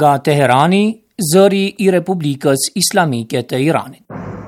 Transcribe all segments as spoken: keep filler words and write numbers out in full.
Nga Teherani, zëri I Republikës Islamike të Iranit.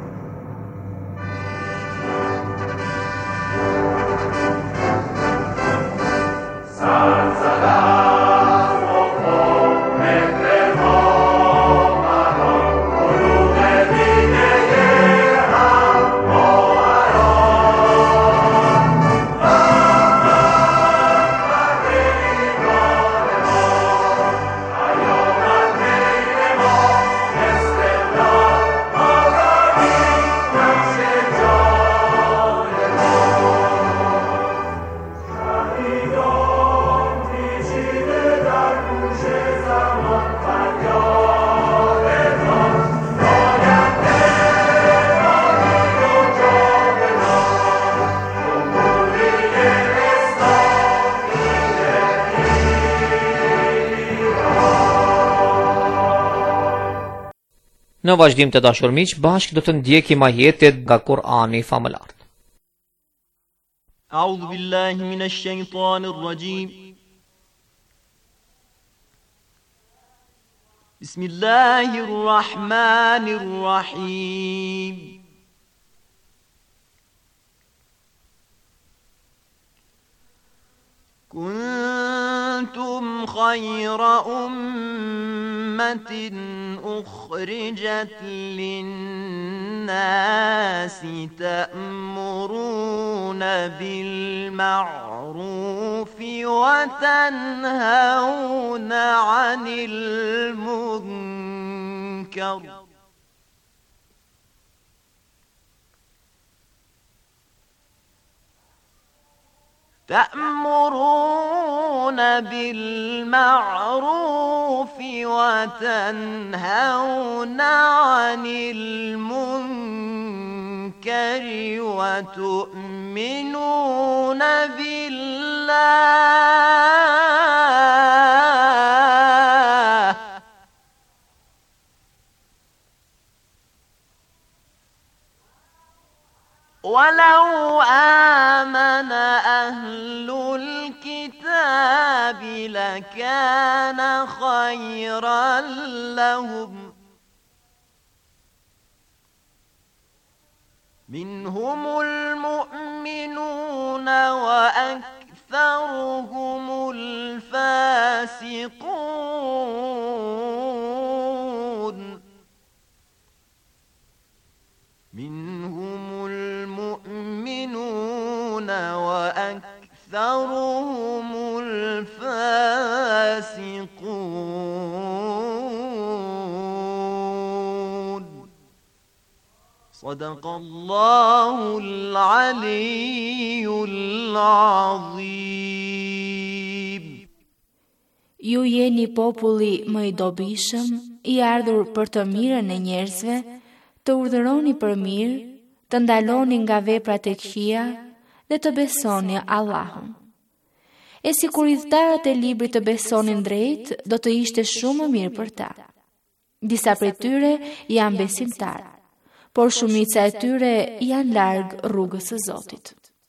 Në vazhdim të dashur miq, bashkë do të ndjekim ajetet nga Kur'ani famëlart. A'udhu billahi minash shaitanir rajim. Bismillahir rahmanir rahim. Kuntum khayra ummatin أخرجت للناس تأمرون بالمعروف وتنهون عن المنكر تأمرون بالمعروف وتنهون عن المنكر وتؤمنون بالله ولو آمن أهل الكتاب لكان خيرا لهم منهم المؤمنون وأكثرهم الفاسقون منهم المؤمنون وأكثرهم الفاسقون صدق الله العلي العظيم. Ju jeni populli më I dobishëm, I ardhur për të mirën e njerëzve, të urdhëroni për mirë, të ndaloni nga veprat e këqija dhe të besoni Allahun. E si kur udhëtarët e librit të besonin drejt, do të ishte shumë më mirë për ta. Disa prej tyre janë besimtarë, por shumica e tyre janë larg rrugës së Zotit.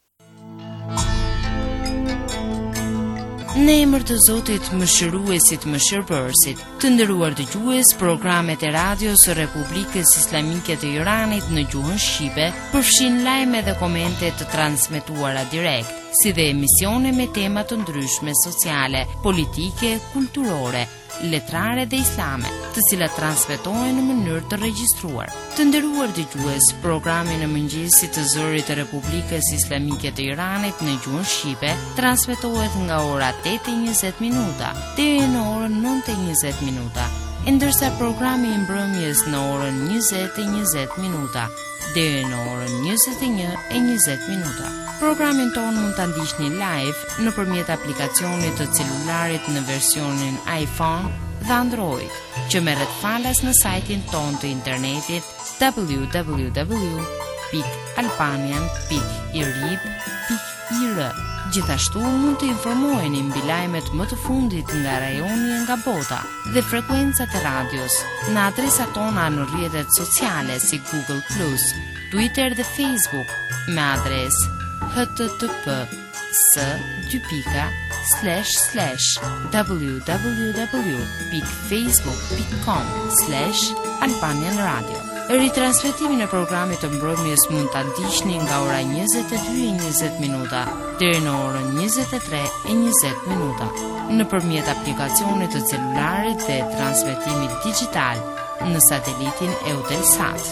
Në emër të Zotit, mëshiruesit, mëshirbërësit, të nderuar dëgjues, programet e radios së Republikës Islamike të Iranit në gjuhën shqipe përfshin lajme dhe komente të transmetuara direkt, si dhe emisione me tema të ndryshme sociale, politike, kulturore, letrare dhe islame, të cilat transmetohen në mënyrë të regjistruar. Të nderuar dëgjues, programi në mëngjesit të zërit të Republikës Islamike të Iranit në gjuhën shqipe transmetohet nga ora tetë e njëzet minuta deri në orën nëntë e njëzet minuta, ndërsa programi I mbrëmjes në orën njëzet e njëzet minuta deri në orën njëzet e një e njëzet minuta. Programin tonë mund ta ndiqni live nëpërmjet aplikacionit të celularit në versionin iPhone dhe Android, që merret falas në sajtin tonë të internetit w w w pikë albanian pikë irib pikë i r. Gjithashtu mund të informoheni mbi lajmet më të fundit nga rajoni e nga bota dhe frekuencat e radios në adresat tona në rrjetet sociale si Google plus, Twitter dhe Facebook me adresë h t t p s dy pika slash slash www dot facebook dot com slash Albanian Radio. Ritransmetimin e programit të mbrëmjes mund ta ndiqni nga ora njëzet e dy e njëzet minuta deri në orën njëzet e tre e njëzet minuta nëpërmjet aplikacionit të celularit dhe transmetimit digjital në satelitin Eutelsat.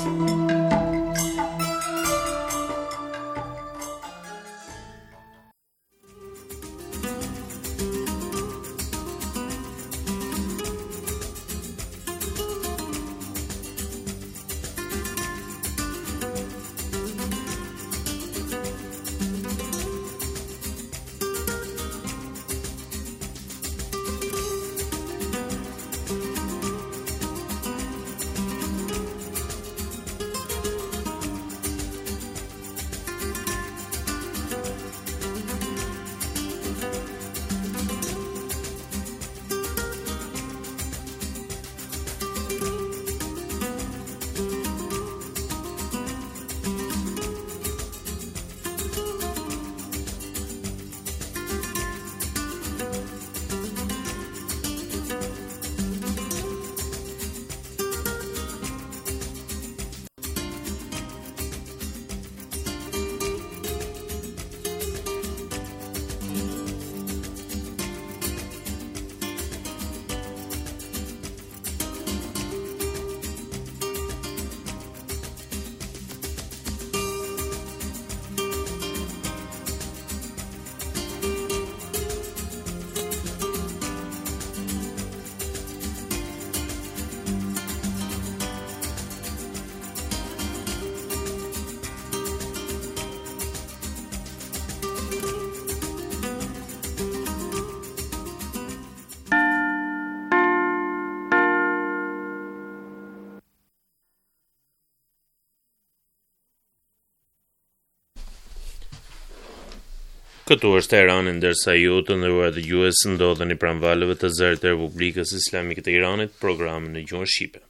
Këtu është Irani, ndërsa ju të nderuar dëgjues ndodheni pranë valëve të zërit të Republikës Islamike të Iranit, programin në gjuhën shqipe.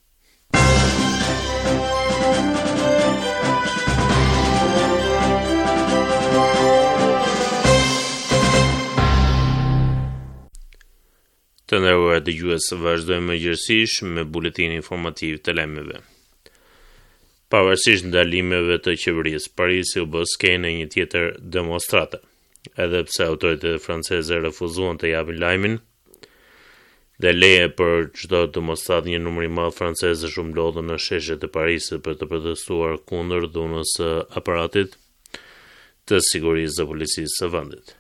Të nderuar dëgjues, vazhdojmë mëngjesisht me buletinin informativ të lajmeve. Pavarësisht ndalimeve të qeverisë, Parisi u bë skenë e një tjetër demonstrate. Edhe pse autoritetet franceze refuzuan të japin lajmin dhe leje për çdo demonstrat, një numër i madh francezësh u mblodhën në sheshet e Parisit për të protestuar kundër dhunës së aparatit të sigurisë dhe policisë së vendit.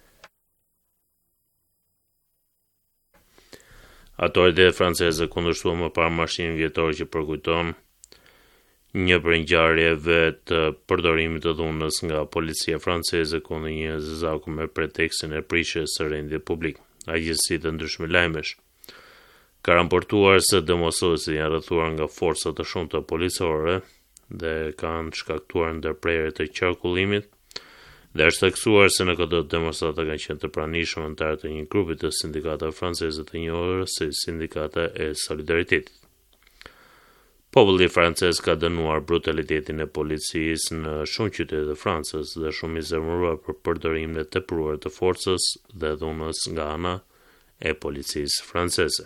Autoritetet franceze kundërshtuan më parë marshimin vjetor që përkujton një për ngjarjeve të përdorimit të dhunës nga policia franceze kundër një zëzaku me pretekstin e prishjes së rendit publik. Agjencitë të ndryshme lajmesh ka raportuar se demonstruesit janë rrethuar nga forca të shumta policore dhe kanë shkaktuar ndërprerje të qarkullimit dhe është theksuar se në këto demonstrata kanë qenë të pranishëm anëtarë të një grupi të sindikatave franceze të njohur si Sindikata e Solidaritetit. Populli francez ka dënuar brutalitetin e policisë në shumë qytete të Francës dhe shumë i zemëruar për përdorimin e tepruar të forcës dhe dhunës nga ana e policisë franceze.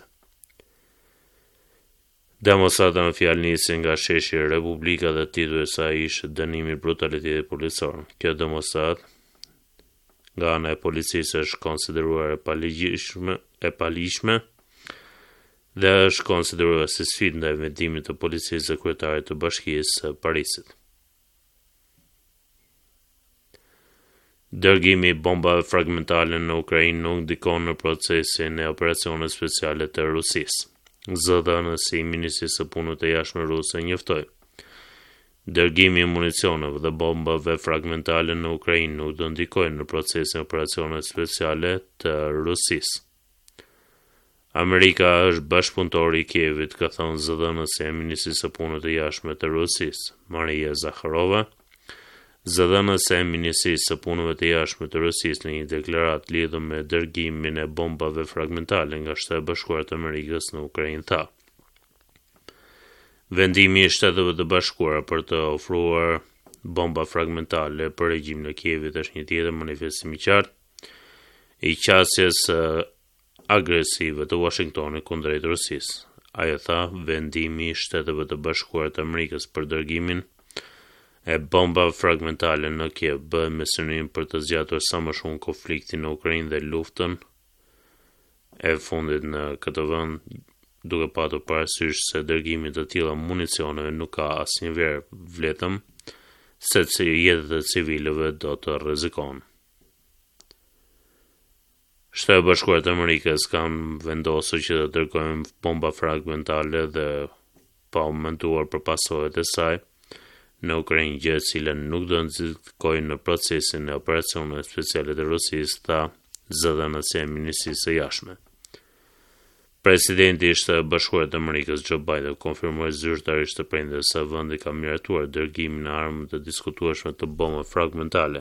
Demonstrata në fjalë nisi nga sheshi Republika dhe titulli i saj ishte dënimi i brutalitetit policor. Kjo demonstratë nga ana e policisë është konsideruar e paligjshme, e paligjshme dhe është konsideruar si sfidë ndaj vendimit të policisë dhe kryetarit të Bashkisë së Parisit. Dërgimi i bombave fragmentare në Ukrainë nuk ndikon në procesin e operacioneve speciale të Rusisë. Zëdhënësi i Ministrisë së Punëve të Jashtme ruse njoftoi. Dërgimi i municioneve dhe bombave fragmentare në Ukrainë nuk do ndikojnë në procesin e operacioneve speciale të Rusisë. Amerika është bashkëpunëtor i Kievit, ka thënë zëdhënësi e Ministrisë së Punëve të Jashtme të Rusisë, Maria Zakharova. Zëdhënësi e Ministrisë së Punëve të Jashtme të Rusisë në një deklaratë lidhur me dërgimin e bombave fragmentare nga Shteti i Bashkuar të Amerikës në Ukrainë tha: Vendimi i Shteteve të Bashkuara për të ofruar bomba fragmentare për regjimin e Kievit është një tjetër manifestim i qartë i qasjes uh, agresive të Washingtonit kundrejt Rusisë. Ajo tha, vendimi i Shteteve të Bashkuara të Amerikës për dërgimin e bomba fragmentale në Kiev bëhet me synim për të zgjatur sa më shumë konfliktin në Ukrainë dhe luftën e fundit në këtë vend, duke patur parasysh se dërgimi të tilla municioneve nuk ka asnjë verë vletëm, se jetët e civilëve do të rrezikohen. Shtetet e Bashkuara të Amerikës kanë vendosur që të dërgojnë bomba fragmentale dhe pa u menduar për pasojat e saj në Ukrainë, gjë e cila nuk do nxjerrë në procesin e operacioneve speciale të Rusisë, tha zëdhënësia e Ministrisë së Jashtme. Presidenti i Shtetit të Bashkuar të Amerikës Joe Biden konfirmoi zyrtarisht të prindërve se vendi ka miratuar dërgimin e armë të diskutueshme të bombave fragmentale,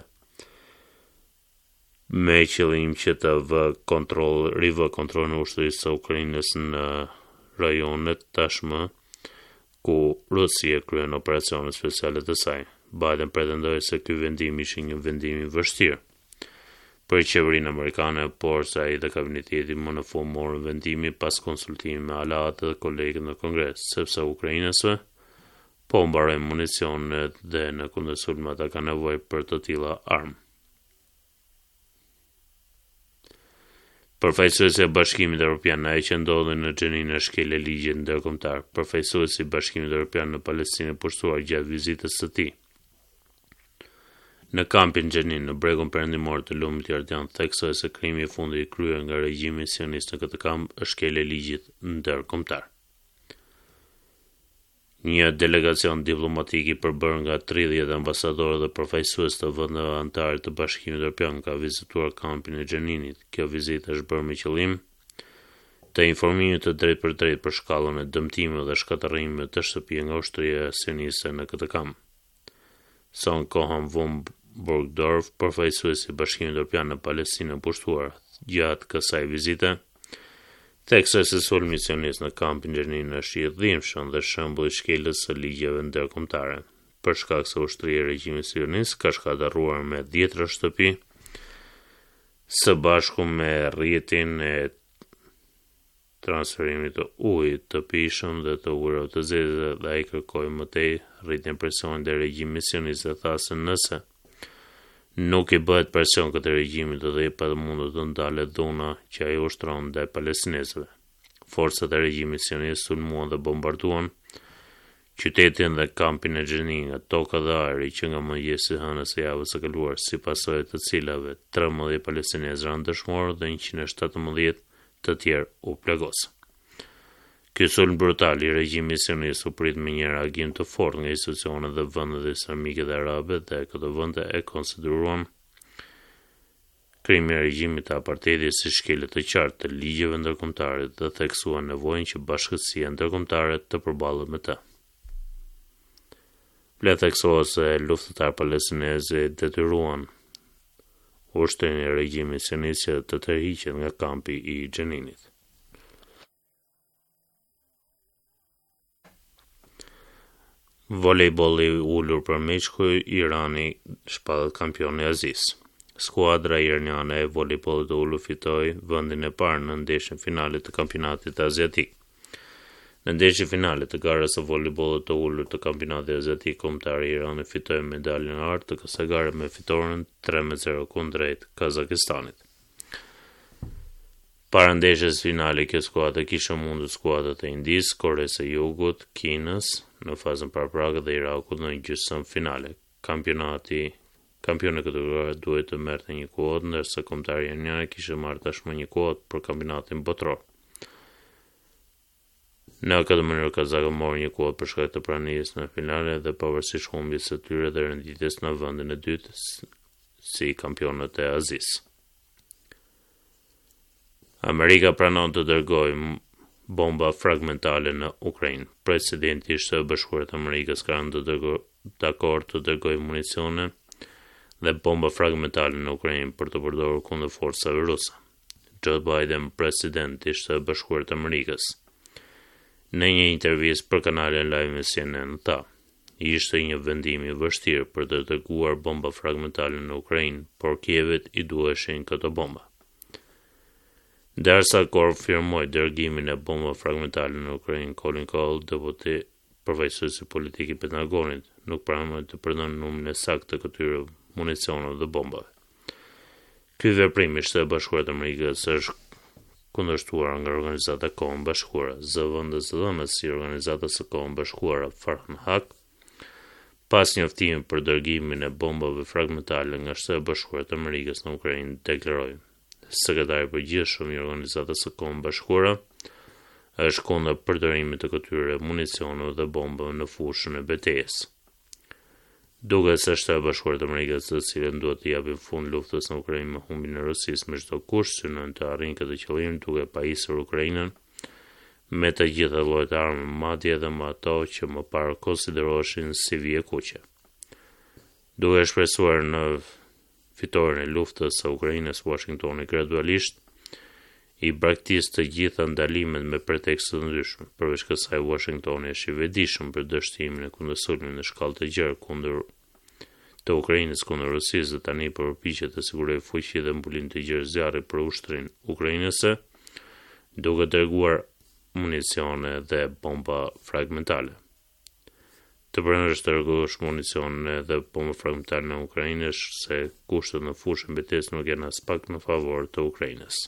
me qëllim që të vë kontroll, rivë kontrollin e ushtrisë së Ukrainës në rajonet tashmë ku Rusia kryen operacione speciale të saj. Biden pretendoi se ky vendim ishte një vendim i vështirë për qeverinë amerikane, por se ai dhe kabineti më në fund morën vendimin pas konsultimi me aleatë dhe kolegët në Kongres, sepse ukrainësve po mbarojnë municionet dhe në kundër sulmeve ata kanë nevojë për të tilla armë. Përfaqësuesi i Bashkimit Evropian, ai që ndodhi në Xhenin e shkelë ligjit ndërkombëtar. Përfaqësuesi i Bashkimit Evropian në Palestinë pushtuar gjatë vizitës së tij në kampin Xhenin në bregun perëndimor të lumit jordan, theksoi se krimi i fundit i kryer nga regjimi sionist në këtë kamp është shkelja e ligjit ndërkombëtar. Një delegacion diplomatik i përbërë nga tridhjetë ambasadorë dhe përfaqësues të vendeve anëtare të Bashkimit Evropian ka vizituar kampin e Xheninit. Kjo vizitë është bërë me qëllim të informimit të drejtë për drejtë për shkallën e dëmtimeve dhe shkatërrimeve të shtëpia nga ushtria sioniste në këtë kamp. Son Cohen von Burgdorf, përfaqësuesi i Bashkimit Evropian në Palestinë pushtuar gjatë kësaj vizite, theksoi se sulmi sionist në kampin Xhenin është i dhimbshëm dhe shembull i shkeljes së ligjeve ndërkombëtare, për shkak se ushtria e regjimit sionist ka shkatërruar me dhjetra shtëpi, së bashku me rrjetin e transferimit të ujit të pijshëm dhe të ujërave të zezë, dhe ai kërkoi më tej rritjen presionit dhe regjimi sionist dhe tha se nëse nuk i bëhet presion këtë regjimit dhe i pa mundur të ndalet dhuna që ai ushtron ndaj palestinezëve. Forcat e regjimit sionist sulmuan dhe bombarduan qytetin dhe kampin e Xhenin nga toka dhe ajri që nga mëngjesi hënës së javës së kaluar, si pasojë të cilave trembëdhjetë palestinezë ranë dëshmorë dhe njëqind e shtatëmbëdhjetë të tjerë u plagosën. Ky sulm brutal i regjimit sionist u prit me një reagim të fortë nga institucionet dhe vendet islamike dhe arabe, dhe këto vende e konsideruan krimin e regjimit të apartheidit si shkelje të qartë të ligjeve ndërkombëtare dhe theksuan nevojën që bashkësia ndërkombëtare të përballet me të. Le theksohet se luftëtarët palestinezë detyruan ushtrin e regjimit sionist që të tërhiqet nga kampi i Xheninit. Volejbolli ulur për Meshkuj, Irani shpallet kampion e Azisë. Skuadra iraniane e volejbollit të ulur fitoi vendin e parë në ndeshjen finale të kampionatit aziatik. Në ndeshjen finale të garës së volejbollit të ulur të kampionatit aziatik kombëtar, Irani fitoi medaljen e artë të kësaj gare me fitoren tre me zero kundrejt Kazakistanit. Para ndeshjes finale, kjo skuadër kishte mundur skuadrat e Indisë, Koreas së Jugut, Kinës në fazën paraprake dhe Irakut në gjysmë finale. Kampionati Kampioni këtë gara duhet të merrte një kuotë, ndërsa kombëtari iranian kishte marrë tashmë një kuotë për kampionatin botror. Në këtë mënyrë kazakët morën një kuotë për shkak të pranijës në finale dhe pavarësisht humbjes së tyre dhe renditjes në vendin e dytë si kampionët e Azisë. Amerika pranon të dërgojë bomba fragmentale në Ukrainë. Presidenti i Shtetit Bashkuar të Amerikës ka rënë dakord të dërgojë municione dhe bomba fragmentale në Ukrainë për të përdorur kundër forcave ruse. Joe Biden, presidenti i Shtetit Bashkuar të Amerikës, në një intervistë për kanalin live me C N N, tha: "Ishte një vendim i vështirë për të dërguar bomba fragmentale në Ukrainë, por Kievit i duheshin këto bomba." Ndërsa konfirmoi dërgimin e bombave fragmentare në Ukrainë, Colin Cole, deputeti përfaqësues i politik i Pentagonit, nuk pranoi të përdorë numrin e saktë të këtyre municioneve dhe bombave. Ky veprim i Shtetit Bashkuar të Amerikës është kundërshtuar nga organizata e Kombeve Bashkuara, zëvendës dhënës si organizata e Kombeve Bashkuara Farhan Haq, pas njoftimit për dërgimin e bombave fragmentare nga Shtetet Bashkuar të Amerikës në Ukrainë, deklaroi: Sekretari i përgjithshëm i organizatës së Kombeve Bashkuara është kundër përdorimit të këtyre municioneve dhe bombave në fushën e betejës. Duket se Shtetet Bashkuara të Amerikës, të cilën duhet të japin fund luftës në Ukrainë me humbin e Rusisë me çdo kusht, synojnë të arrijnë këtë qëllim duke pajisur Ukrainën me të gjitha llojet e armë, madje edhe me ato që më parë konsideroheshin si vije kuqe. Duke shpresuar në fitoren e luftës së Ukrainës, Washingtoni gradualisht i braktis të gjitha ndalimet me pretekste të ndryshme. Përveç kësaj, Washingtoni është i vetëdijshëm për dështimin e kundërsulmit në shkallë të gjerë kundër të Ukrainës kundër Rusisë dhe tani përpiqet të sigurojë fuqi dhe mbulim të gjerë zjarri për ushtrin ukrainase, duke dërguar municione dhe bomba fragmentare. Të pranosh të dërgosh municione dhe bomba fragmentare në Ukrainë është se kushtet në fushën betejës nuk janë as pak në favor të Ukrainës.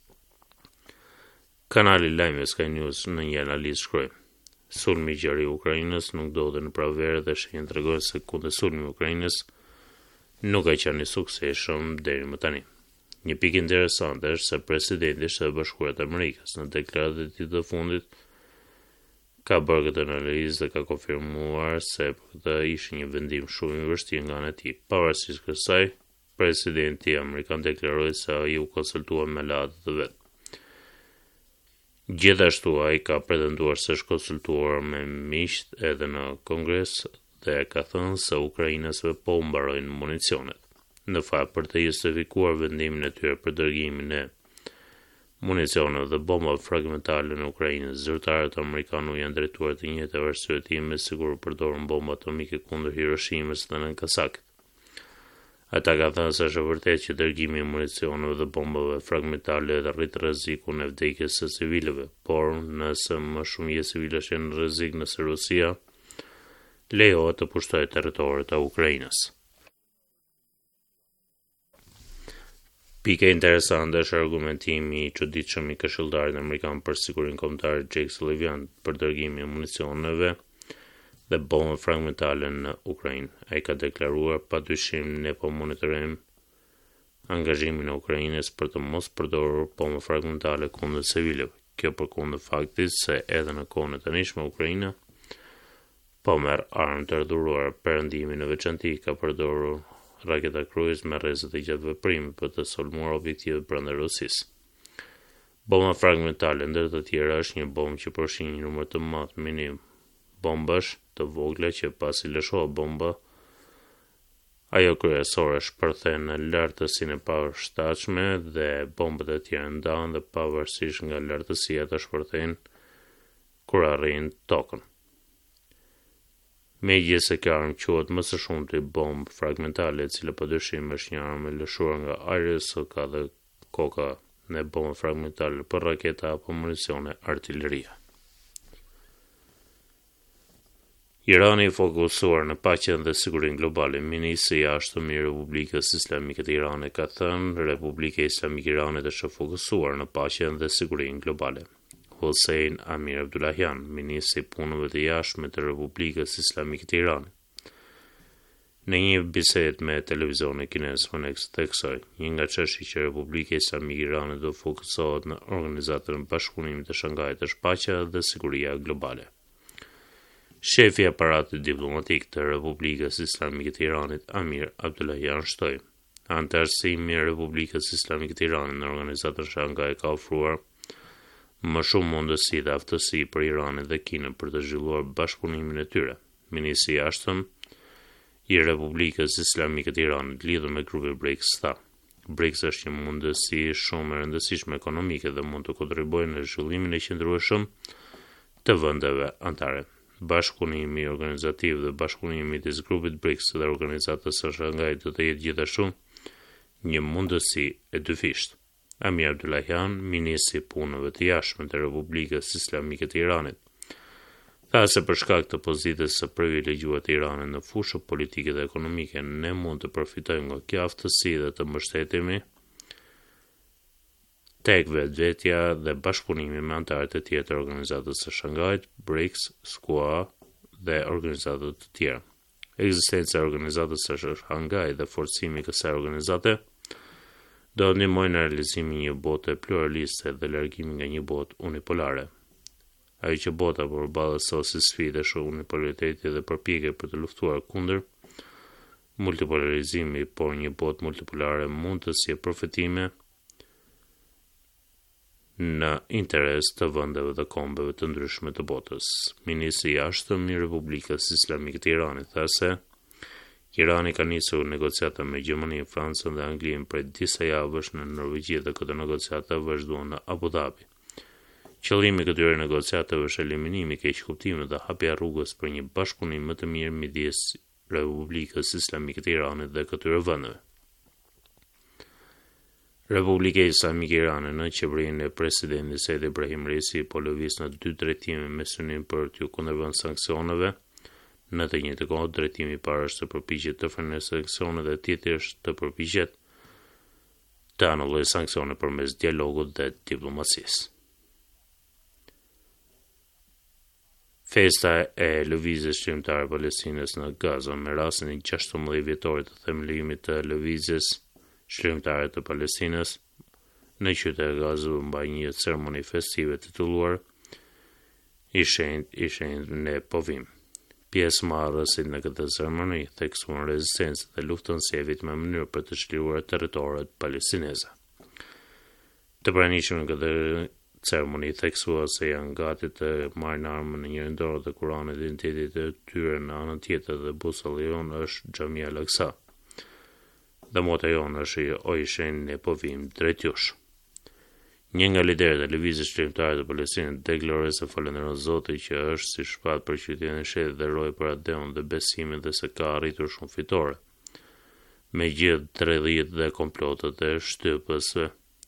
Kanali lajme Sky News në një analizë shkroi: sulmi i gjerë i Ukrainës nuk ndodhi në provere dhe shenjat tregojnë se kundërsulmi i Ukrainës nuk ka qenë i suksesshëm deri më tani. Një pikë interesante është se presidenti i Shtetit Bashkuar të Amerikës në deklaratën e tij të fundit ka bërë këtë analizë dhe ka konfirmuar se këtë ishte një vendim shumë i vështirë nga ana e tij. Pavarësisht kësaj, presidenti amerikan deklaroi se ai u konsultua me aleatët e vet. Gjithashtu ai ka pretenduar se është konsultuar me miqt edhe në Kongres dhe ka thënë se ukrainasve po mbarojnë municionet. Në fakt, për të justifikuar vendimin e tyre për dërgimin e municioneve dhe bombave fragmentare në Ukrainë, zyrtarët amerikanë janë drejtuar të njëjtë arsyetime me sigur përdorën bomba atomike kundër Hiroshimës dhe Nagasakit. Ata ka thënë se është vërtet që dërgimi i municioneve dhe bombave fragmentare rrit rrezikun e vdekjes së civilëve, por nëse më shumë jetë civilësh janë në rrezik nëse Rusia lejohet të pushtojë territoret e Ukrainës. Pika interesante është argumentimi i çuditshëm i këshilltarit amerikan për sigurinë kombëtare Jake Sullivan për dërgimin e municioneve dhe bombave fragmentare në Ukrainë. Ai ka deklaruar: padyshim ne po monitorojmë angazhimin e Ukrainës për të mos përdorur bomba fragmentare kundër civilëve. Kjo përkundër faktit se edhe në kohën e tanishme Ukraina po merr armë të ardhuruara. Perëndimi në veçanti ka përdorur raketa krujës me rrezet e gjatë veprimit për të sulmuar objektive brenda Rusisë. Bomba fragmentare ndër të tjera është një bombë që përfshin një numër të madh minim bombash të vogla që pasi lëshohet bomba, ajo kryesore shpërthen në lartësinë e përshtatshme dhe bombët e tjera ndahen dhe pavarësisht nga lartësia të shpërthen kur arrin tokën. Megjithëse kjo armë quhet më së shumti bombë fragmentare, e cila padyshim është një armë e lëshuar nga ajri, sot ka dhe koka në bombë fragmentare për raketa apo municione artillerie. Irani i fokusuar në paqen dhe sigurinë globale. Ministri i jashtëm i Republikës Islamike të Iranit ka thënë: Republika Islamike e Iranit është fokusuar në paqen dhe sigurinë globale. Hossein Amir Abdullahian, ministri i punëve të jashtme të Republikës Islamike të Iranit, në një bisedë me televizionin kinez Phoenix theksoi: një nga çështjet që Republika Islamike e Iranit do fokusohet në Organizatën e Bashkëpunimit të Shangajit është paqja dhe siguria globale. Shefi i aparatit diplomatik të Republikës Islamike të Iranit, Amir Abdullahian, shtoi: anëtarësimi i Republikës Islamike të Iranit në Organizatën Shangaj ka ofruar më shumë mundësi dhe aftësi për Iranin dhe Kinën për të zhvilluar bashkëpunimin e tyre. Ministri i jashtëm i Republikës Islamike të Iranit lidhur me grupin BRICS tha: BRICS është një mundësi shumë e rëndësishme ekonomike dhe mund të kontribuojë në zhvillimin e qëndrueshëm të vendeve anëtare. Bashkëpunimi organizativ dhe bashkëpunimi midis grupit BRICS dhe organizatës së Shangajit do të jetë gjithashtu një mundësi e dyfishtë. Amir Abdullahian, ministri i punëve të jashtme të Republikës Islamike të Iranit, tha se për shkak të pozitës së privilegjuar të Iranit në fushën politike dhe ekonomike, ne mund të përfitojmë nga kjo aftësi dhe të mbështetemi tek vetvetja dhe bashkëpunimi me anëtarët e tjerë të organizatës së Shangajit, BRICS, S K U A dhe organizata të tjera. Ekzistenca e organizatës së Shangajit dhe forcimi i kësaj organizate do të ndihmojnë në realizimin e një bote pluraliste dhe largimin nga një botë unipolare. Ajo që bota përballës sot si sfidë është unipolariteti dhe përpjekje për të luftuar kundër multipolarizimi, por një botë multipolare mund të sjellë përfitime në interes të vendeve dhe kombeve të ndryshme të botës. Ministri i jashtëm i Republikës Islamike të Iranit tha se Irani ka nisur negociata me Gjermaninë, Francën dhe Anglinë prej disa javësh në Norvegji dhe këto negociata vazhduan në Abu Dhabi. Qëllimi i këtyre negociatave është eliminimi i keqkuptimit dhe hapja rrugës për një bashkëpunim më të mirë midis Republikës Islamike të Iranit dhe këtyre vendeve. Republika Islamike e Iranit në qeverinë e presidentit Said Ibrahim Raisi po lëviz në dy drejtime me synim për t'u kundërvënë sanksioneve. Në të njëjtën kohë, drejtimi i parë është të përpiqet të frenë sanksionet dhe tjetri është të përpiqet të anullojë sanksionet përmes dialogut dhe diplomacisë. Festa e lëvizjes shqyrtare Palestinës në Gaza me rastin e gjashtëmbëdhjetë vjetorit të themelimit të lëvizjes shqyrtare të Palestinës në qytetin e Gaza u mbaj një ceremoni festive titulluar I shenjtë I shenjtë në povim. Pjesëmarrësit në këtë ceremoni theksuan rezistencën dhe luftën sjevit me mënyrë për të çliruar territoret palestineze. Të pranishëm në këtë ceremoni theksua se janë gati të marrin armën në njërin dorë dhe Kurani dhe identitetit e tyre në anën tjetër dhe busolli jonë është Xhamia Al-Aqsa. Dhe mota jonë është o I shenjtë në povim drejt jush. Një nga liderët e lëvizjes shqyrtare të Palestinës deklaroi se falënderon Zotin që është si shpatë për qytetin e shtetit dhe roi për adeun dhe besimin dhe se ka arritur shumë fitore. Me gjithë tredhjet dhe komplotët e shtypësve.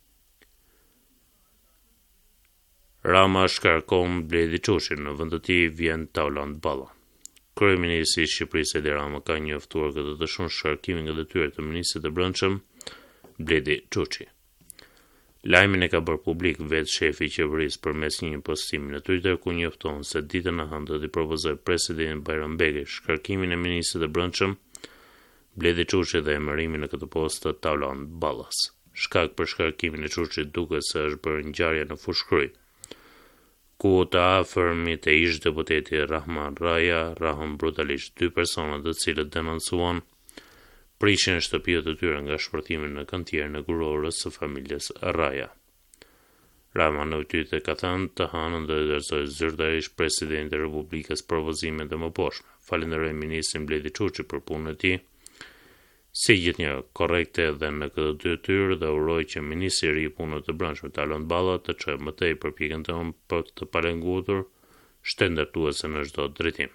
Rama shkarkon Bledi Çuçin, në vend të tij vjen Tauland Balla. Kryeministri I Shqipërisë Edi Rama ka njoftuar këtë të shumë shkarkimin nga detyrat e ministrit të brendshëm Bledi Çuçi. Lajmin e ka bërë publik vetë shefi I qeverisë përmes një postimi në Twitter ku njofton se ditën e hënë do t'i propozoj presidentit Bajram Begi shkarkimin e ministrit të brendshëm Bledi Çuçi dhe emërimin në këtë postë të Tauland Ballas. Shkak për shkarkimin e Çuçit duket se është bërë ngjarje në Fushkryj, ku të afërmit e ish deputeti Rahman Raja rahën brutalisht dy persona të cilët denoncuan prishjen e shtëpive të tyre nga shpërthimi në kantierën e gurorës së familjes Raja. Rahman në tyte ka thënë të hënën do të dorëzoj zyrtarisht presidentit e Republikës propozimet dhe më poshme. Falenderoj ministrin Bledi Çuçi për punën e tij, si gjithnjë korrekte dhe në këtë detyrë dhe uroj që ministri I punëve të brendshme Tauland Balla të çojë më tej përpjekjen tonë për të palengutur shtetërtuese në çdo drejtim.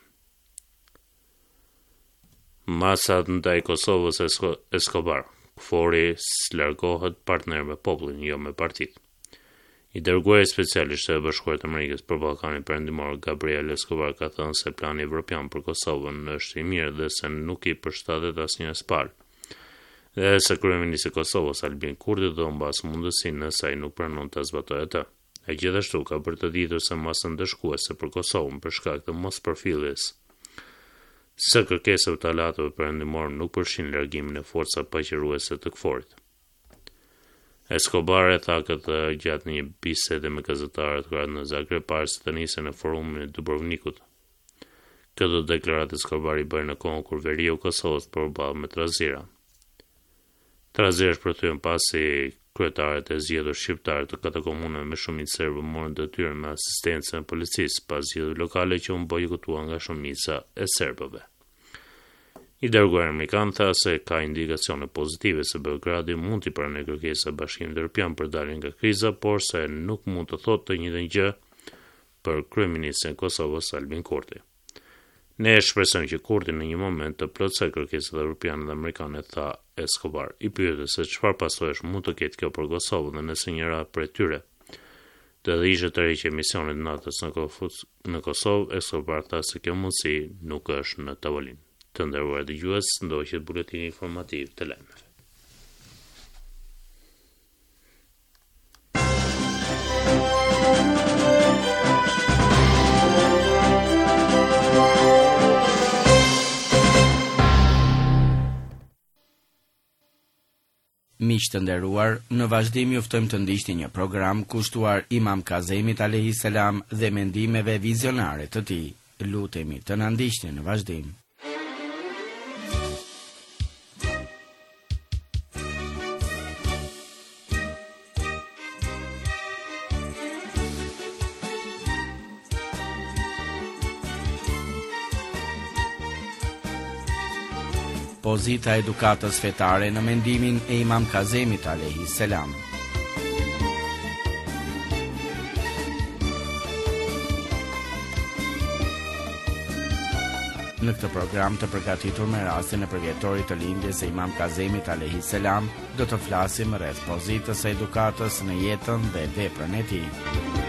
Masat ndaj Kosovës Escobar, Kufori largohet partner me popullin, jo me partitë. I dërguari special I Shtetit Bashkuar të Amerikës për Ballkanin Perëndimor Gabriel Escobar ka thënë se plani evropian për Kosovën është I mirë dhe se nuk I përshtatet asnjërs palë. Dhe se kryeministri I Kosovës Albin Kurti do mbas mundësinë nëse ai nuk pranon ta zbatojë atë. Ai gjithashtu ka bërë të ditur se masa ndëshkuese për Kosovën për shkak të mospërfilljes së kërkesave të aleatëve perëndimor nuk përfshin largimin e forcave paqëruese të Kuforit. Escobar e tha këtë gjatë një bisede me gazetarët kur në Zagreb para se të nisej në forumin e Dubrovnikut. Këtë deklaratë Escobar I bëri në kohën kur Veriu Kosovës përballë me Trazira. Trazira është përthyer pasi kryetarët e zgjedhur shqiptarë të këtij komune me shumicë serbe morën detyrën me asistencën e policisë pas zgjedhjeve lokale që u bojkotuan nga shumica e serbëve. I dërguari amerikan tha se ka indikacione pozitive se Beogradi mund t'i pranojë kërkesën e Bashkimit Evropian për daljen nga kriza, por se nuk mund të thotë të njëjtën gjë për kryeministrin e Kosovës Albin Kurti. Ne shpresojmë që Kurti në një moment të plotësoj kërkesat evropiane dhe amerikane, tha Escobar. I pyetën se çfarë pasojesh mund të ketë kjo për Kosovën dhe nëse njëra prej tyre do të ishte të rriqë misionit natës në, në Kosovë, Escobar tha se kjo mundësi nuk është në tavolinë. Të nderuar dëgjues, ndoqët buletini informativ të lajmeve. Miq të nderuar, në vazhdim ju ftojmë të ndiqni një program kushtuar Imam Kazemit alayhis salam dhe mendimeve vizionare të tij. Lutemi të na ndiqni në vazhdim. Pozita e edukatës fetare në mendimin e Imam Kazemit alayhis salam. Në këtë program të përgatitur me rastin e përvjetorit të lindjes së Imam Kazemit alayhis salam, do të flasim rreth pozitës së edukatës në jetën dhe veprën e tij.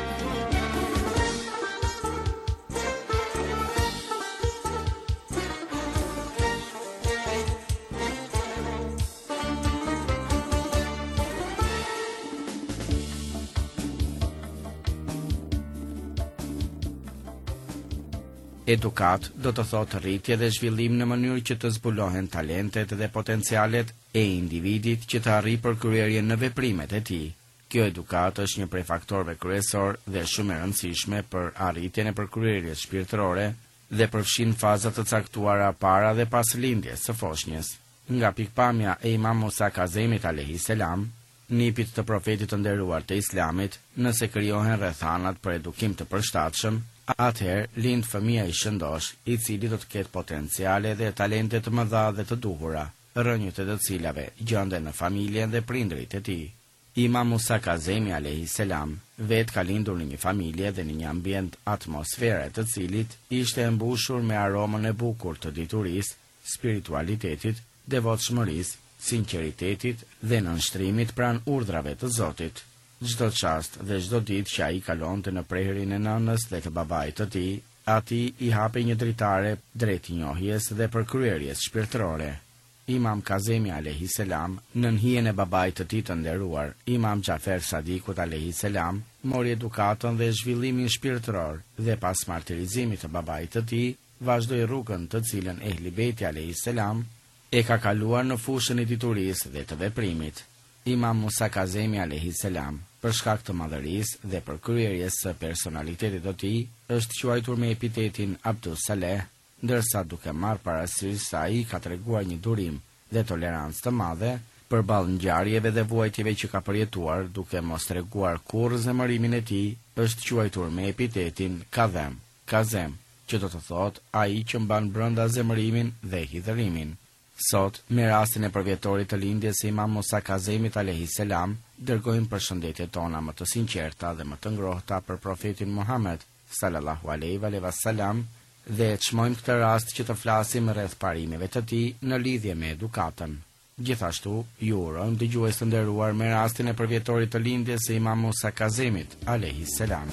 Edukat do të thotë rritje dhe zhvillim në mënyrë që të zbulohen talentet dhe potencialet e individit që të arrijë përkryerjen në veprimet e tij. Kjo edukat është një prej faktorëve kryesor dhe shumë e rëndësishme për arritjen e përkryerjes shpirtërore dhe përfshin faza të caktuara para dhe pas lindjes së foshnjës. Nga pikpamja e Imam Musa Kazemit alayhis salam, nipit të profetit të nderuar të Islamit, nëse krijohen rrethanat për edukim të përshtatshëm, atëherë lind fëmia i shëndosh, i cili do të ketë potenciale dhe talente të mëdha dhe të duhura, rrënjët e të cilave gjenden në familjen dhe prindrit e tij. Imam Musa Kazemi alayhis salam vetë ka lindur në një familje dhe në një ambient atmosfere të cilit ishte e mbushur me aromën e bukur të diturisë, spiritualitetit, devotshmërisë, sinqeritetit dhe nënshtrimit pranë urdhrave të Zotit. Çdo çast dhe çdo ditë që ai kalonte në prehrin e nënës dhe të babait të tij, atij i hapej një dritare drejt njohjes dhe përkryerjes shpirtërore. Imam Kazemi alayhis salam, nën hijen e babait të tij të nderuar, Imam Xhafer Sadikut alayhis salam, mori edukatën dhe zhvillimin shpirtëror dhe pas martirizimit të babait të tij, vazhdoi rrugën të cilën Ehli Bejti alayhis salam e ka kaluar në fushën e diturisë dhe të veprimit. Imam Musa Kazemi alayhis salam, për shkak të madhërisë dhe përkryerjes së personalitetit të tij, është quajtur me epitetin Abdus Saleh, ndërsa duke marrë parasysh se ai ka treguar një durim dhe tolerancë të madhe përballë ngjarjeve dhe vuajtjeve që ka përjetuar, duke mos treguar kurrë zemërimin e tij, është quajtur me epitetin Kadhem, Kazem, që do të thotë ai që mban brenda zemërimin dhe hidhërimin. Sot, me rastin e përvjetorit të lindjes së Imam Musa Kazemit alayhis salam, dërgojmë përshëndetjet tona më të sinqerta dhe më të ngrohta për profetin Muhammed sallallahu alaihi wasallam dhe çmojmë këtë rast që të flasim rreth parimeve të tij në lidhje me edukatën. Gjithashtu, ju urojmë dëgjues të nderuar me rastin e përvjetorit të lindjes së Imam Musa Kazemit alayhis salam.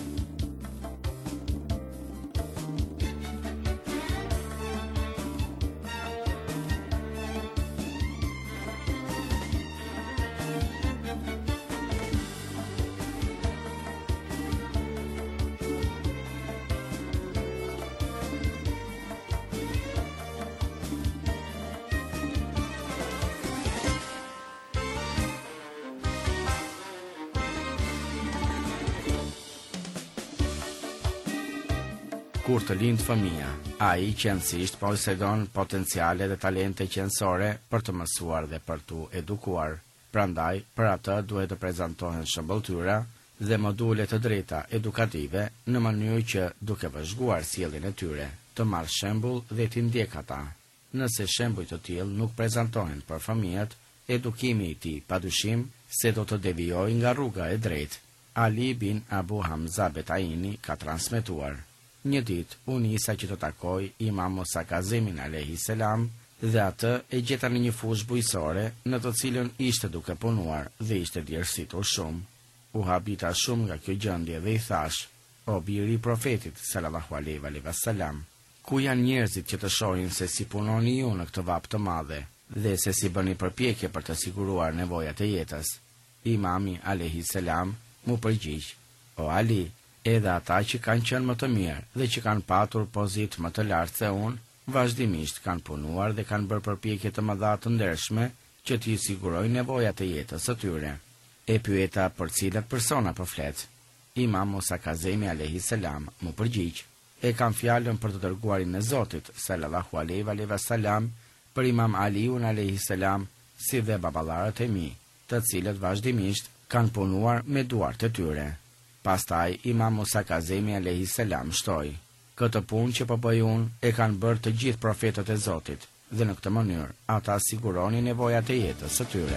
Kur të lind fëmia, ai qenësisht posedon potenciale dhe talente qenësore për të mësuar dhe për të edukuar. Prandaj, për atë duhet të prezantohen shëmbëltyra dhe module të drejta edukative në mënyrë që, duke vëzhguar sjelljen e tyre, të marrë shembull dhe t'i ndjek ata. Nëse shembuj të tillë nuk prezantohen për fëmijët, edukimi i tij padyshim se do të devijojë nga rruga e drejtë. Ali bin Abu Hamza Betaini ka transmetuar: një ditë, unë isa që të takoj Imam Musa Kazemin alayhis salam dhe atë e gjeta në një fushë bujësore në të cilën ishte duke punuar dhe ishte djersitur shumë. U habita shumë nga kjo gjendje dhe i thash: "O biri i profetit sallallahu alaihi wasallam, ku janë njerëzit që të shohin se si punoni ju në këtë vap të madhe dhe se si bëni përpjekje për të siguruar nevojat e jetës?" Imami alayhi salam mu përgjigj: "O Ali, edhe ata që kanë qenë më të mirë dhe që kanë patur pozitë më të lartë se unë, vazhdimisht kanë punuar dhe kanë bërë përpjekje të mëdha të ndershme që t'i sigurojnë nevojat e jetës së tyre." E pyeta për cilat persona po flet. Imam Musa Kazemi alayhi salam mu përgjigj: "E kam fjalën për të dërguarin e Zotit sallallahu alaihi wasallam, për Imam Aliun alayhi salam, si dhe baballarët e mi, të cilët vazhdimisht kanë punuar me duart e tyre." Pastaj Imam Musa Kazemi alayhi salam shtoi: "Këtë punë që po bëj unë e kanë bërë të gjithë profetët e Zotit, dhe në këtë mënyrë ata siguronin nevojat e jetës së tyre."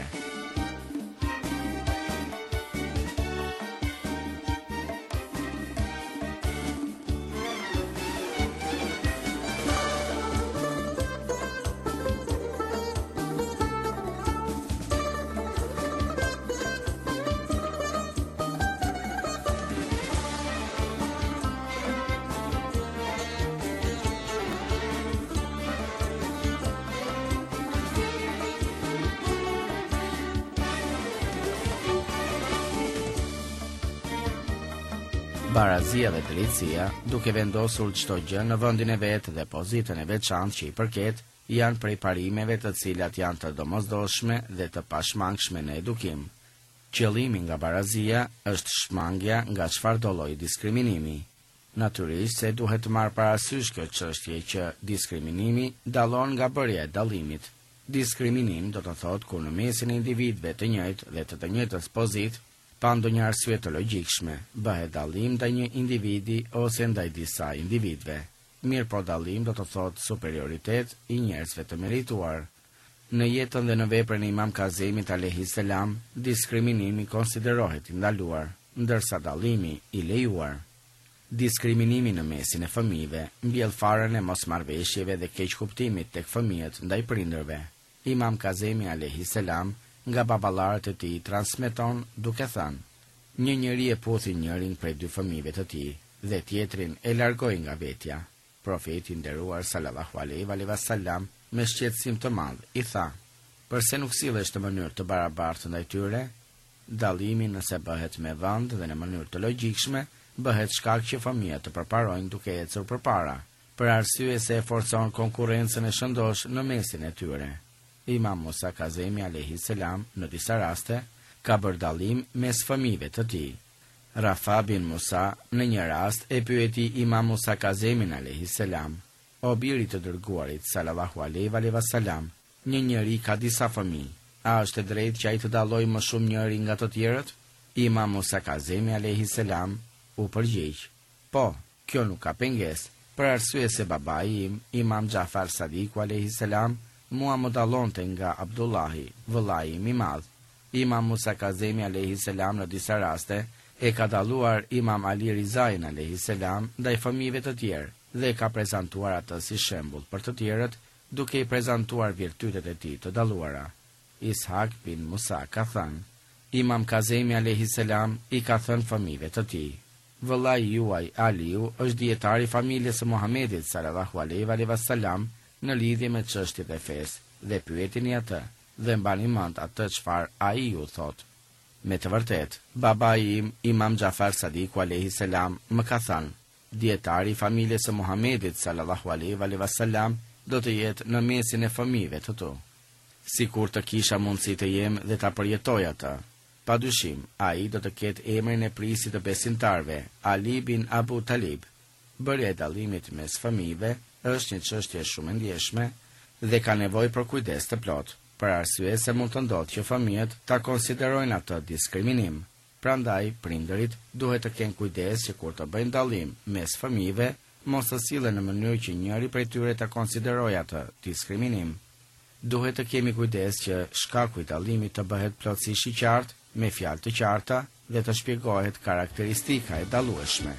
Barazia dhe drejtësia, duke vendosur çdo gjë në vendin e vet dhe pozitën e veçantë që i përket, janë prej parimeve të cilat janë të domosdoshme dhe të pashmangshme në edukim. Qëllimi nga barazia është shmangja nga çfarëdo lloji diskriminimi. Natyrisht se duhet të marrë parasysh kjo çështje që diskriminimi dallon nga bërja e dallimit. Diskriminim do të thotë kur në mesin e individëve të njëjtë dhe të të njëjtës pozitë, pa ndonjë arsye të logjikshme, bëhet dallim ndaj një individi ose ndaj disa individëve. Mirë po dallim do të thotë superioritet i njerëzve të merituar. Në jetën dhe në veprën e Imam Kazemit alayhi salam, diskriminimi konsiderohet i ndaluar, ndërsa dallimi i lejuar. Diskriminimi në mesin e fëmijëve mbjell farën e mosmarrveshjeve dhe keqkuptimit tek fëmijët ndaj prindërve. Imam Kazemi alayhi salam nga baballarët e tij transmeton duke thënë: "Një njeri e puthi njërin prej dy fëmijëve të tij dhe tjetrin e largoi nga vetja." Profeti i nderuar sallallahu alaihi wasallam me shqetësim të madh i tha: "Përse nuk sillesh në mënyrë të barabartë ndaj tyre?" Dallimi nëse bëhet me vend dhe në mënyrë të logjikshme, bëhet shkak që fëmijët të përparojnë duke ecur përpara, për arsye se e forcon konkurrencën e shëndosh në mesin e tyre. Imam Musa Kazemi alayhi salam në disa raste ka bërë dallim mes fëmijëve të tij. Rafa bin Musa në një rast e pyeti Imam Musa Kazemin alayhi salam: "O biri të dërguarit sallallahu alaihi wasallam, një njeri ka disa fëmijë, a është e drejtë që ai të dallojë më shumë njëri nga të tjerët?" Imam Musa Kazemi alayhi salam u përgjigj: "Po, kjo nuk ka pengesë, për arsye se babai im, Imam Jafar Sadiku alayhi salam, mua më dallonte nga Abdullahi, vëllai im i madh." Imam Musa Kazemi alayhi salam në disa raste e ka dalluar Imam Ali Rizain alayhi salam ndaj fëmijëve të tjerë dhe ka prezantuar atë si shembull për të tjerët, duke i prezantuar virtytet e tij të dalluara. Ishak bin Musa ka thënë: "Imam Kazemi alayhi salam i ka thënë fëmijëve të tij: Vëllai juaj Aliu është dietari i familjes së Muhamedit sallallahu alaihi wasallam në lidhje me çështjet e fesë, dhe pyetini atë dhe mbani mend atë çfarë ai ju thot. Me të vërtet, babai im, Imam Jafar Sadiku alayhi salam, më ka thënë: dietari i familjes së Muhamedit sallallahu alaihi wasallam do të jetë në mesin e fëmijëve të tu. Sikur të kisha mundësi të jem dhe ta përjetoj atë. Padyshim, ai do të ketë emrin e prisit të besimtarve, Ali bin Abu Talib. Bërja e dallimit mes fëmijëve është një çështje shumë e ndjeshme dhe ka nevojë për kujdes të plot, për arsye se mund të ndodhë që fëmijët ta konsiderojnë atë diskriminim. Prandaj, prindërit duhet të kenë kujdes që kur të bëjnë dallim mes fëmijëve, mos të sillen në mënyrë që njëri prej tyre ta konsiderojë atë diskriminim. Duhet të kemi kujdes që shkaku i dallimit të bëhet plotësisht i qartë, me fjalë të qarta dhe të shpjegohet karakteristika e dallueshme.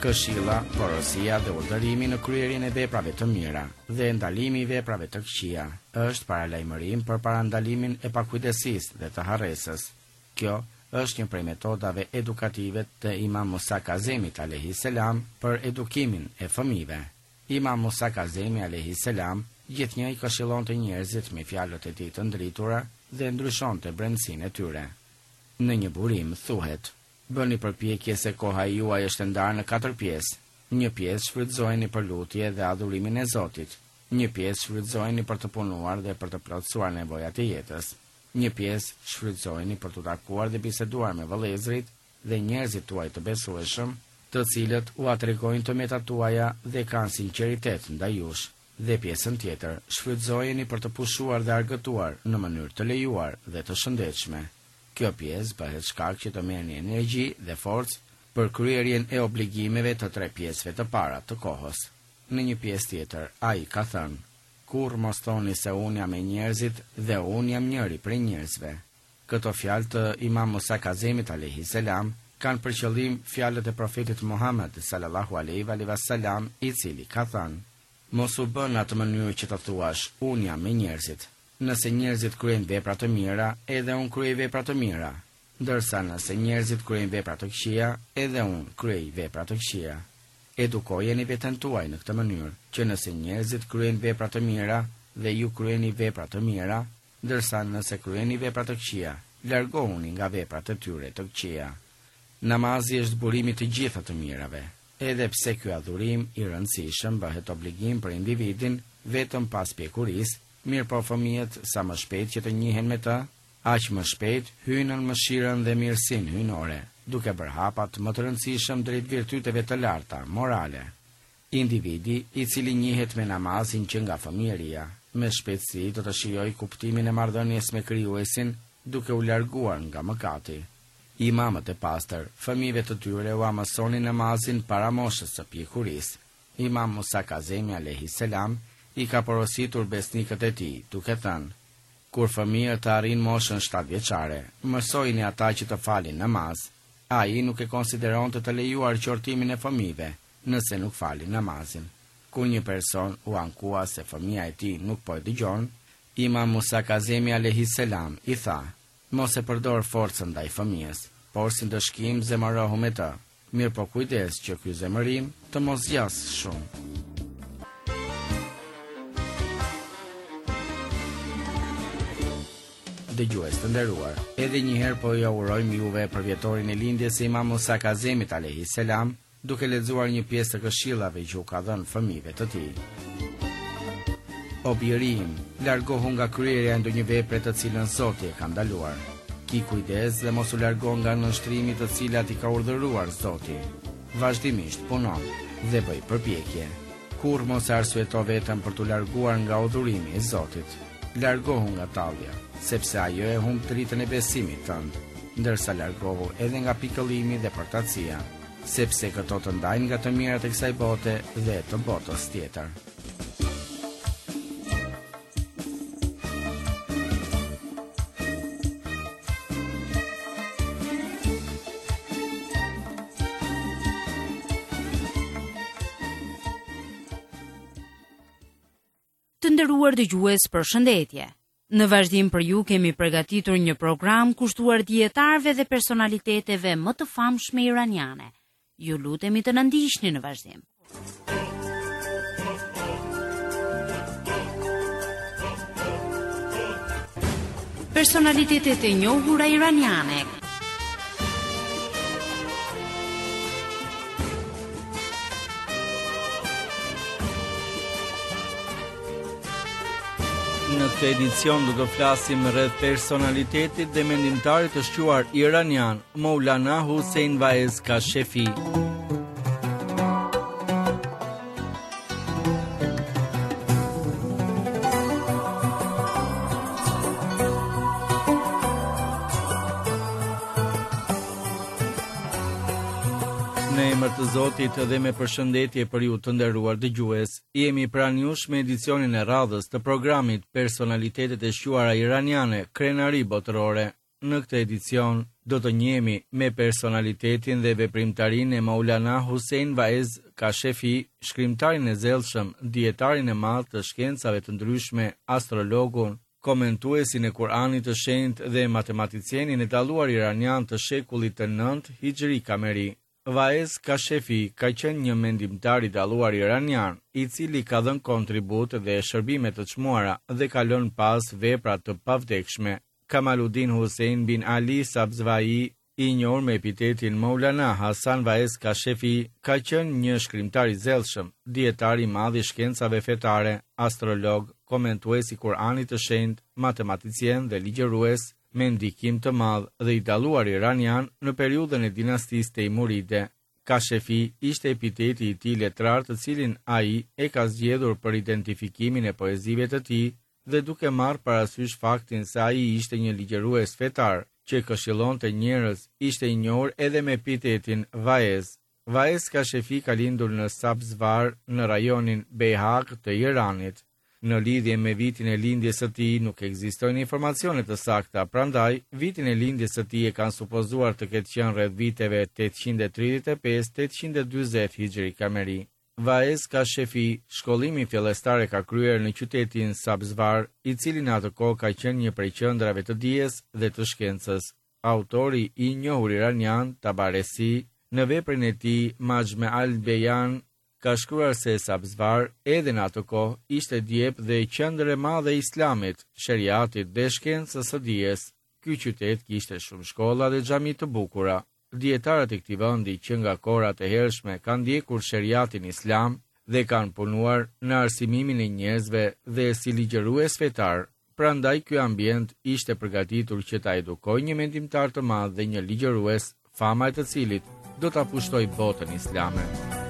këshilla, porosia dhe urdhërimi në kryerjen e veprave të mira dhe ndalimi i veprave të këqija është paralajmërim për parandalimin e pakujdesisë dhe të harresës. Kjo është një prej metodave edukative të Imam Musa Kazemit alayhi salam për edukimin e fëmijëve. Imam Musa Kazemi alayhi salam gjithnjë i këshillonte njerëzit me fjalët e tij të ndritura dhe ndryshonte brendësinë e tyre. Në një burim thuhet: bëni përpjekje se koha juaj është ndarë në katër pjesë. Një pjesë shfrytëzojeni për lutje dhe adhurimin e Zotit. Një pjesë shfrytëzojeni për të punuar dhe për të plotësuar nevojat e jetës. Një pjesë shfrytëzojeni për të takuar dhe biseduar me vëllezërit dhe njerëzit tuaj të besueshëm, të cilët u atregojnë të metat tuaja dhe kanë sinqeritet ndaj jush. Dhe pjesën tjetër shfrytëzojeni për të pushuar dhe argëtuar në mënyrë të lejuar dhe të shëndetshme. Kjo pjesë bëhet shkak që të merrni energji dhe forcë për kryerjen e obligimeve të tre pjesëve të para të kohës. Në një pjesë tjetër, ai ka thënë: kur mos thoni se unë jam e njerëzit dhe unë jam njëri prej njerëzve. Këto fjalë të Imam Musa Kazemit alayhi salam kanë për qëllim fjalët e profetit Muhammed sallallahu alaihi wasallam, i cili ka thënë: mos u bën atë mënyrë që të thuash unë jam me njerëzit. Nëse njerëzit kryejnë vepra të mira, edhe unë kryej vepra të mira, ndërsa nëse njerëzit kryejnë vepra të këqija, edhe unë kryej vepra të këqija. Edukojeni veten tuaj në këtë mënyrë, që nëse njerëzit kryejnë vepra të mira dhe ju kryeni vepra të mira, ndërsa nëse kryeni vepra të këqija, largohuni nga veprat e tyre të këqija. Namazi është burimi të gjitha të mirave, edhe pse ky adhurim i rëndësishëm bëhet obligim për individin vetëm pas pjekurisë, mirë po fëmijët sa më shpejt që të njihen me të, aq më shpejt hyjnë në mëshirën dhe mirësinë hyjnore, duke bërë hapat më të rëndësishëm drejt virtyteve të larta morale. Individi i cili njihet me namazin që nga fëmijëria, me shpejtësi do të shijojë kuptimin e marrëdhënies me krijuesin, duke u larguar nga mëkati. Imamët e pastër, fëmijëve të tyre u mësonin namazin para moshës së pjekurisë. Imam Musa Kazemi alayhi salam i ka porositur besnikët e tij, duke thënë: kur fëmijët të arrin moshën shtatë vjeçare, mësojini ata që të falin namaz. Ai nuk e konsideron të të lejuar qortimin e fëmijëve, nëse nuk falin namazin. Kur një person u ankua se fëmia e tij nuk po e dëgjon, Imam Musa Kazemi alayhi salam i tha: mos e përdor forcën ndaj fëmijës, por si ndëshkim zemërohu me të. Mirë po kujdes që ky zemërim të mos zjas shumë. Dëgjues të nderuar, edhe një herë po ju urojmë juve për vjetorin e lindjes së Imam Musa Kazemit alayhi salam, duke lexuar një pjesë të këshillave që u ka dhënë fëmijëve të tij. O birim, largohu nga kryerja e ndonjë vepre të cilën Zoti e ka ndaluar. Ki kujdes dhe mos u largo nga nënshtrimi të cilat i ka urdhëruar Zoti. Vazhdimisht punon dhe bëj përpjekje. Kur mos arsyeto veten për t'u larguar nga udhërimi i Zotit. Largohu nga tallja, sepse ajo e humb dritën e besimit tënd, ndërsa largohu edhe nga pikëllimi dhe përtatësia, sepse këto të ndajnë nga të mirat e kësaj bote dhe të botës tjetër. Të nderuar dëgjues, përshëndetje. Në vazhdim për ju kemi përgatitur një program kushtuar dietarëve dhe personaliteteve më të famshme iraniane. Ju lutemi të na ndiqni në vazhdim. Personalitetet e njohura iraniane. Në këtë edicion do të flasim rreth personalitetit dhe mendimtarit të shquar iranian, Maulana Hussein Vaez Kashefi. Në emër të Zotit dhe me përshëndetje për ju të nderuar dëgjues, jemi pranë jush me edicionin e radhës të programit Personalitetet e shquara iraniane, krenari botërore. në këtë edicion do të njemi me personalitetin dhe veprimtarin e Maulana Hussein Vaez Kashefi, shkrimtarin e zellshëm, dietarin e madh të shkencave të ndryshme, astrologun, komentuesin e Kuranit të shenjtë dhe matematicienin e dalluar iranian të shekullit të nëntë Hijri Kameri. Vaez Kashefi ka qenë një mendimtar i dalluar iranian, i cili ka dhënë kontribut dhe shërbime të çmuara dhe ka lënë pas vepra të pavdekshme. Kamaluddin Hussein bin Ali Sabzvai, i njohur me epitetin Maulana Hasan Vaez Kashefi, ka qenë një shkrimtar i zellshëm, dietar i madh i shkencave fetare, astrolog, komentues i Kuranit të shenjtë, matematicien dhe ligjërues me ndikim të madh dhe i dalluar iranian në periudhën e dinastisë Teimuride. Kashefi ishte epiteti i tij letrar, të cilin ai e ka zgjedhur për identifikimin e poezive të tij dhe duke marrë parasysh faktin se ai ishte një ligjërues fetar që këshillonte njerëz, ishte i njohur edhe me epitetin Vaez. Vaez Kashefi ka lindur në Sabzvar në rajonin Beyhaq të Iranit. Në lidhje me vitin e lindjes së tij nuk ekzistojnë informacione të sakta, prandaj vitin e lindjes së tij e kanë supozuar të ketë qenë rreth viteve tetëqind e tridhjetë e pesë deri tetëqind e dyzet Hijri Kameri. Vaez Kashefi shkollimi fillestar e ka kryer në qytetin Sabzvar, i cili në atë kohë ka qenë një prej qendrave të dijes dhe të shkencës. Autori i njohur iranian Tabaresi, në veprën e tij Majme al-Beyan, ka shkruar se Sabzvar edhe në atë kohë ishte djep dhe qendër e madhe e islamit, sheriatit dhe shkencës së dijes. Ky qytet kishte shumë shkolla dhe xhami të bukura. Dietarët e këtij vendi që nga kohrat e hershme kanë ndjekur sheriatin islam dhe kanë punuar në arsimimin e njerëzve dhe si ligjërues fetar. Prandaj ky ambient ishte përgatitur që ta edukojë një mendimtar të madh dhe një ligjërues, fama e të cilit do ta pushtojë botën islame.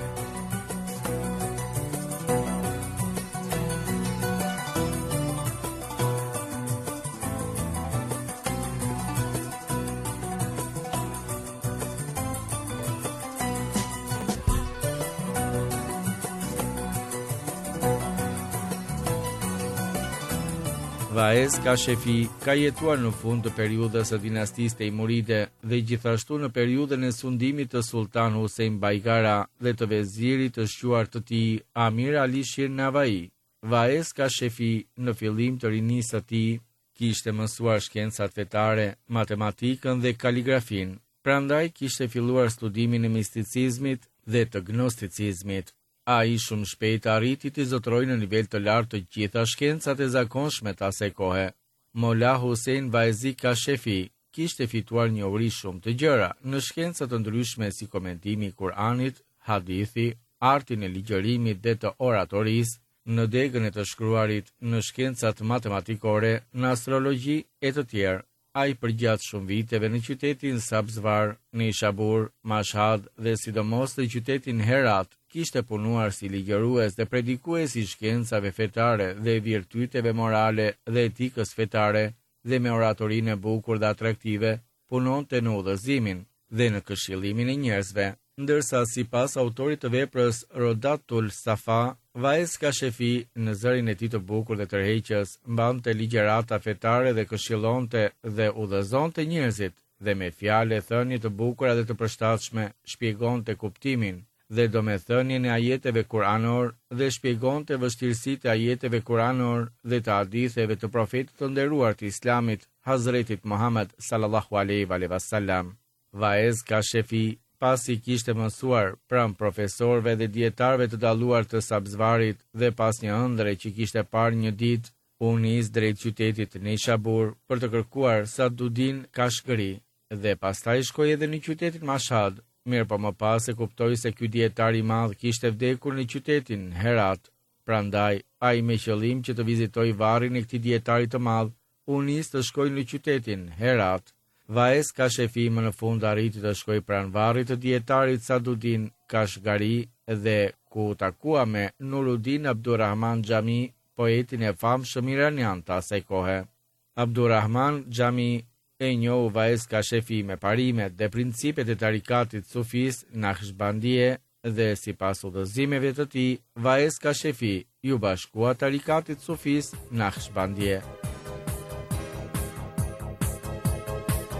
Vaez Kashefi ka jetuar në fund të periudhës së dinastisë Teimuride dhe gjithashtu në periudhën e sundimit të Sultan Hussein Baigara dhe të vezirit të shquar të tij Amir Ali Shir Navai. Vaez Kashefi në fillim të rinisë së tij kishte mësuar shkencat fetare, matematikën dhe kaligrafin. Prandaj kishte filluar studimin e misticizmit dhe të gnosticizmit. A i shumë shpejt arriti të zotrojë në nivel të lartë të gjitha shkencat e zakonshme të asaj kohe. Molla Hussein Vaezi Kashefi kishte fituar njohuri shumë të gjëra në shkencat të ndryshme si komentimi i Kuranit, hadithi, artin e ligjërimit dhe të oratorisë, në degën e të shkruarit, në shkencat matematikore, në astrologji e të tjerë. A i përgjatë shumë viteve në qytetin Sabzvar, në Ishabur, Mashhad dhe sidomos në qytetin Herat, kishte punuar si ligjërues dhe predikues i shkencave fetare dhe virtyteve morale dhe etikës fetare dhe me oratorinë e bukur dhe atraktive, punonte në udhëzimin dhe në këshillimin e njerëzve. Ndërsa sipas autorit të veprës Rodatul Safa, Vaez Kashefi në zërin e tij të bukur dhe tërheqës mbante ligjërata fetare dhe këshillonte dhe udhëzonte njerëzit dhe me fjalë thënie të bukura dhe të përshtatshme shpjegonte kuptimin dhe domethënien e ajeteve kuranor dhe shpjegonte vështirësitë e ajeteve kuranor dhe të haditheve të profetit të nderuar të Islamit, Hazretit Muhammed sallallahu alaihi wasallam. Vaez Kashefi pasi kishte mësuar pranë profesorëve dhe dietarëve të dalluar të Sabzvarit dhe pas një ëndre që kishte parë një ditë, u nis drejt qytetit Nishabur për të kërkuar Saduddin Kashgari dhe pastaj shkoi edhe në qytetin Mashhad. Mirë po më pas e kuptoi se ky dietar i madh kishte vdekur në qytetin Herat. Prandaj ai me qëllim që të vizitoj varrin e këtij dietari të madh, u nis të shkojë në qytetin Herat. Vaez Kashefi më në fund arriti të shkoj pranë varrit të dietarit Saduddin Kashgari dhe ku takua me Nuruddin Abdurrahman Xhami, poetin e famshëm iranian të asaj kohe. Abdurrahman Xhami e njohu Vaez Kashefi me parimet dhe principet e tarikatit sufis Naqshbandie dhe sipas udhëzimeve të tij, Vaez Kashefi ju bashkua tarikatit sufis Naqshbandie.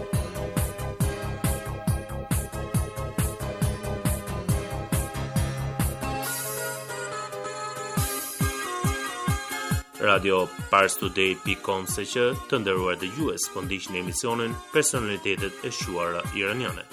radio pars today dot com se që të nderuar dëgjues po ndiqni emisionin Personalitetet e shuara iraniane.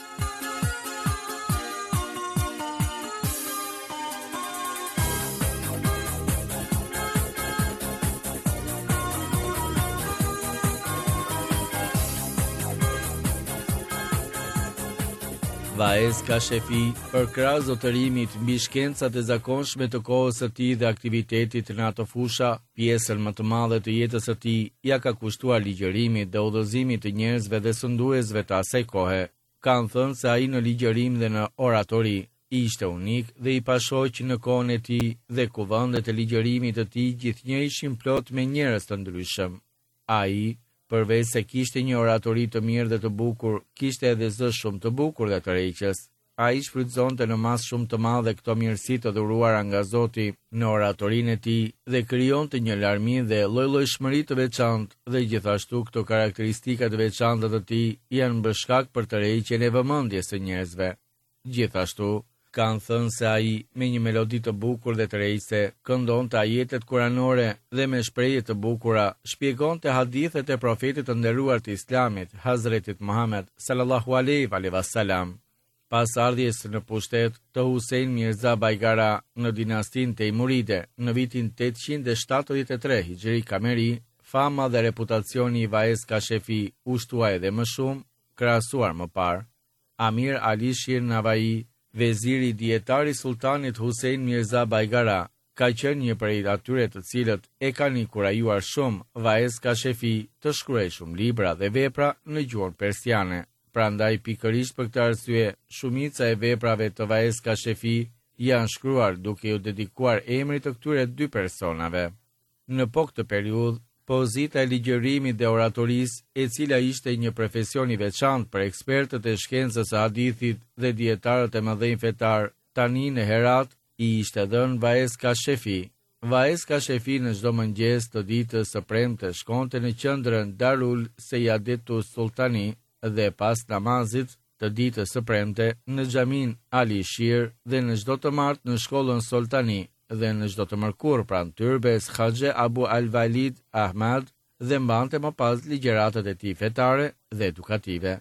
Vaez Kashefi, për krah zotërimit mbi shkencat e zakonshme të kohës së tij dhe aktivitetit në ato fusha, pjesën më të madhe të jetës së tij ja ka kushtuar ligjërimit dhe udhëzimit të njerëzve dhe sunduesve të asaj kohe. Kanë thënë se ai në ligjërim dhe në oratori ishte unik dhe i pashoq në kohën e tij dhe kuvëndet e ligjërimit të tij gjithnjë ishin plot me njerëz të ndryshëm. Ai përveç se kishte një oratori të mirë dhe të bukur, kishte edhe zë shumë të bukur dhe të rreqës. Ai shfrytëzonte në masë shumë të madhe këto mirësi të dhuruara nga Zoti në oratorinë e tij dhe krijonte një larmi dhe lloj-llojshmëri të veçantë dhe gjithashtu këto karakteristika të veçanta të tij janë bërë shkak për të rreqjen e vëmendjes së njerëzve. Gjithashtu kanë thënë se ai me një melodi të bukur dhe të rrejse këndonte ajetet kuranore dhe me shprehje të bukura shpjegonte hadithet e profetit të nderuar të Islamit, Hazretit Muhammed sallallahu alaihi wasallam. Pas ardhjes në pushtet të Husein Mirza Baigara në dinastin Teimuride në vitin tetëqind e shtatëdhjetë e tre hijri kameri, fama dhe reputacioni i Vaez Kashefi u shtua edhe më shumë, krahasuar më parë. Amir Ali Shir Navai, veziri dietari sultanit Husein Mirza Baigara, ka qenë një prej atyre të cilët e kanë inkurajuar shumë Vaez Kashefi të shkruajë shumë libra dhe vepra në gjuhën persiane. Prandaj pikërisht për këtë arsye, shumica e veprave të Vaez Kashefi janë shkruar duke u dedikuar emrit të këtyre dy personave. Në po këtë periudhë, pozita e ligjërimit dhe oratorisë, e cila ishte një profesion i veçantë për ekspertët e shkencës së hadithit dhe dietarët e mëdhenj fetar, tani në Herat i ishte dhënë Vaez Kashefi. Vaez Kashefi në çdo mëngjes të ditës së premte shkonte në qendrën Darul Seyadatu Sultani dhe pas namazit të ditës së premte në xhamin Ali Shir dhe në çdo të martë në shkollën Sultani dhe në çdo të mërkur pranë tyrbes Haxhe Abu Al-Walid Ahmad dhe mbante më pas ligjëratat e tij fetare dhe edukative.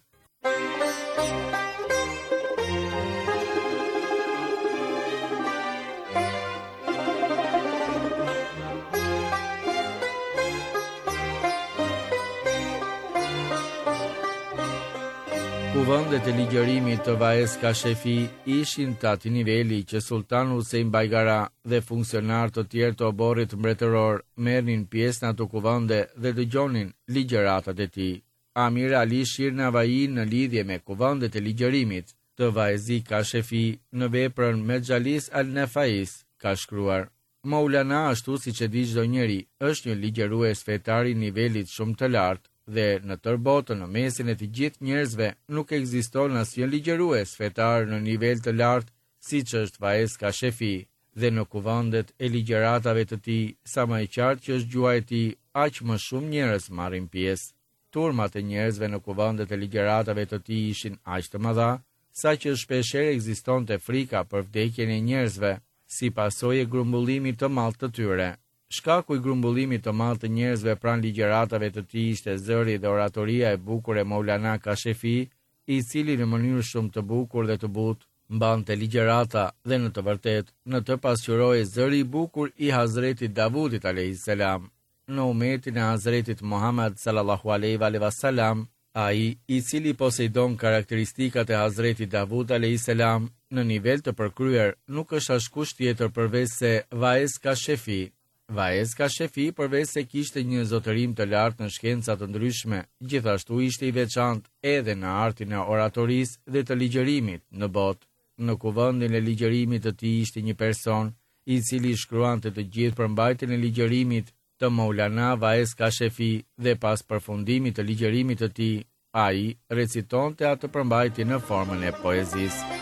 Kuvëndet e ligjërimit të Vaez Kashefi ishin të ati niveli që Sultan Husein Baigara dhe funksionar të tjerë të oborrit mbretëror merrnin pjesë në ato kuvënde dhe dëgjonin ligjëratat e tij. Amir Ali Shir Navai në lidhje me kuvëndet e ligjërimit të Vaez Kashefi në veprën Mejalis al-Nafais ka shkruar: Maulana, ashtu siç e di çdo njeri, është një ligjërues fetar i nivelit shumë të lartë dhe në tërë botën, në mesin e të gjithë njerëzve, nuk ekziston asnjë ligjërues fetar në nivel të lartë siç është Vaez Kashefi, dhe në kuvëndet e ligjëratave të tij, sa më e qartë që është gjuha e tij, aq më shumë njerëz marrin pjesë. Turmat e njerëzve në kuvëndet e ligjëratave të tij ishin aq të mëdha, saqë shpeshherë ekzistonte frika për vdekjen e njerëzve, si pasojë e grumbullimit të madh të tyre. Shkaku i grumbullimit të madh të njerëzve pranë ligjëratave të tij ishte zëri dhe oratoria e bukur e Maulana Kashefi, i cili në mënyrë shumë të bukur dhe të butë mbante ligjërata dhe në të vërtetë në të pasqyroi zëri i bukur i Hazretit Davudit alayhis salam. Në umetin e Hazretit Muhammed sallallahu alaihi wasallam, ai i cili poseidon karakteristikat e Hazretit Davud alayhis salam në nivel të përkryer, nuk është askush tjetër përveç se Vaez Kashefi. Vaez Kashefi, përveç se kishte një zotërim të lartë në shkenca të ndryshme, gjithashtu ishte i veçantë edhe në artin e oratorisë dhe të ligjërimit në botë. Në kuvendin e ligjërimit të tij ishte një person i cili shkruante të gjithë përmbajtjen e ligjërimit të Maulana Vaez Kashefi dhe pas përfundimit të ligjërimit të tij, ai recitonte atë përmbajtje në formën e poezisë.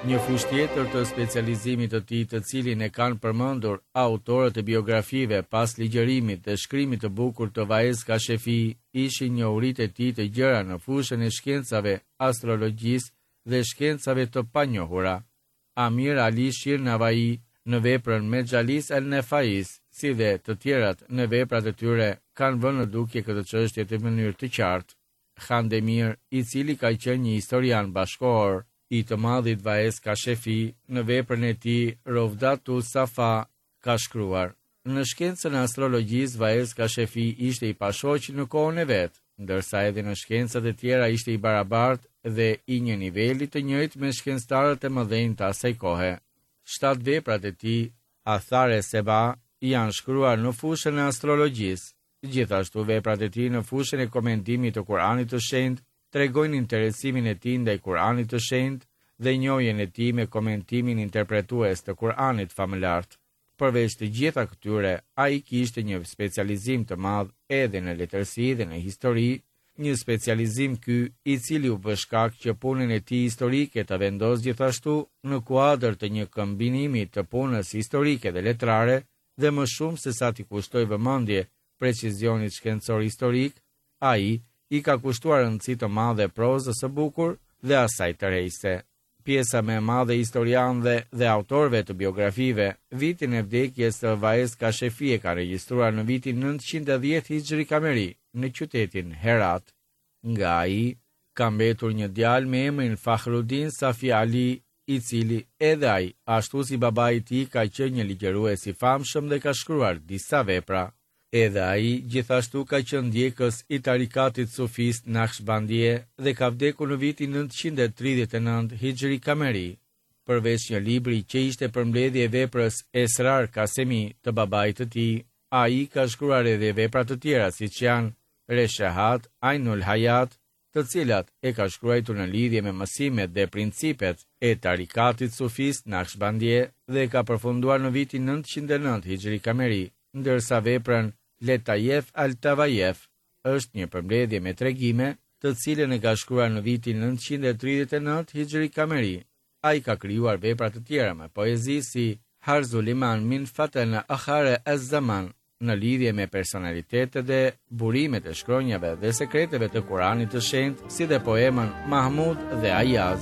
Një fushë tjetër të specializimit të tij, të cilin e kanë përmendur autorët e biografive pas ligjërimit dhe shkrimit të bukur të Vaez Kashefi, ishin njohuritë e tij të gjëra në fushën e shkencave astrologjisë dhe shkencave të panjohura. Amir Ali Shir Navai në veprën Mejalis El Nefais, si dhe të tjerat në veprat e tyre, kanë vënë në dukje këtë çështje në mënyrë të qartë. Khandemir, i cili ka qenë një historian bashkëkohor i të madhit Vaez Kashefi, në veprën e tij Rovdatul Safa, ka shkruar: në shkencën e astrologjisë Vaez Kashefi ishte i pashoq në kohën e vet, ndërsa edhe në shkencat e tjera ishte i barabartë dhe i një niveli të njëjtë me shkencëtarët e mëdhenj të asaj kohe. Shtat veprat e tij, Athare Seba, janë shkruar në fushën e astrologjisë. Gjithashtu veprat e tij në fushën e komentimit të Kuranit të Shenjtë tregojnë interesimin e tij ndaj Kuranit të Shenjtë dhe njohjen e tij me komentimin interpretues të Kuranit famëlar. Përveç të gjitha këtyre, ai kishte një specializim të madh edhe në letërsi dhe në histori, një specializim ky i cili u bë shkak që punën e tij historike të vendos gjithashtu në kuadër të një kombinimi të punës historike dhe letrare, dhe më shumë se sa t'i kushtoi vëmendje precizionit shkencor historik, ai i ka kushtuar rëndësi të madhe prozës së bukur dhe asaj të rejse. Pjesa më e madhe e historianëve dhe autorëve të biografive, vitin e vdekjes së Vaez Kashefi e ka regjistruar në vitin nëntëqind e dhjetë Hijri Kameri në qytetin Herat. Nga ai ka mbetur një djalë me emrin Fahrudin Safi Ali, i cili edhe ai, ashtu si babai i tij, ka qenë një ligjërues i famshëm dhe ka shkruar disa vepra. Edhe ai gjithashtu ka qenë ndjekës i tarikatit sufist Naqshbandie dhe ka vdekur në vitin nëntëqind e tridhjetë e nëntë Hijri Kameri. Përveç një libri që ishte përmbledhje e veprës Esrar Kasemi të babait të tij, ai ka shkruar edhe vepra të tjera siç janë Reshahat, Ainul Hayat, të cilat e ka shkruar në lidhje me mësimet dhe principet e tarikatit sufist Naqshbandie dhe ka përfunduar në vitin nëntëqind e nëntë Hijri Kameri, ndërsa veprën Letayef al-Tavayef është një përmbledhje me tregime, të cilën e ka shkruar në vitin nëntëqind e tridhjetë e nëntë Hijri Kameri. Ai ka krijuar vepra të tjera me poezi si Harzuliman min Fatana Akhare az-Zaman, në lidhje me personalitetet dhe burimet e shkronjave dhe sekreteve të Kuranit të Shenjtë, si dhe poemën Mahmud dhe Ayaz.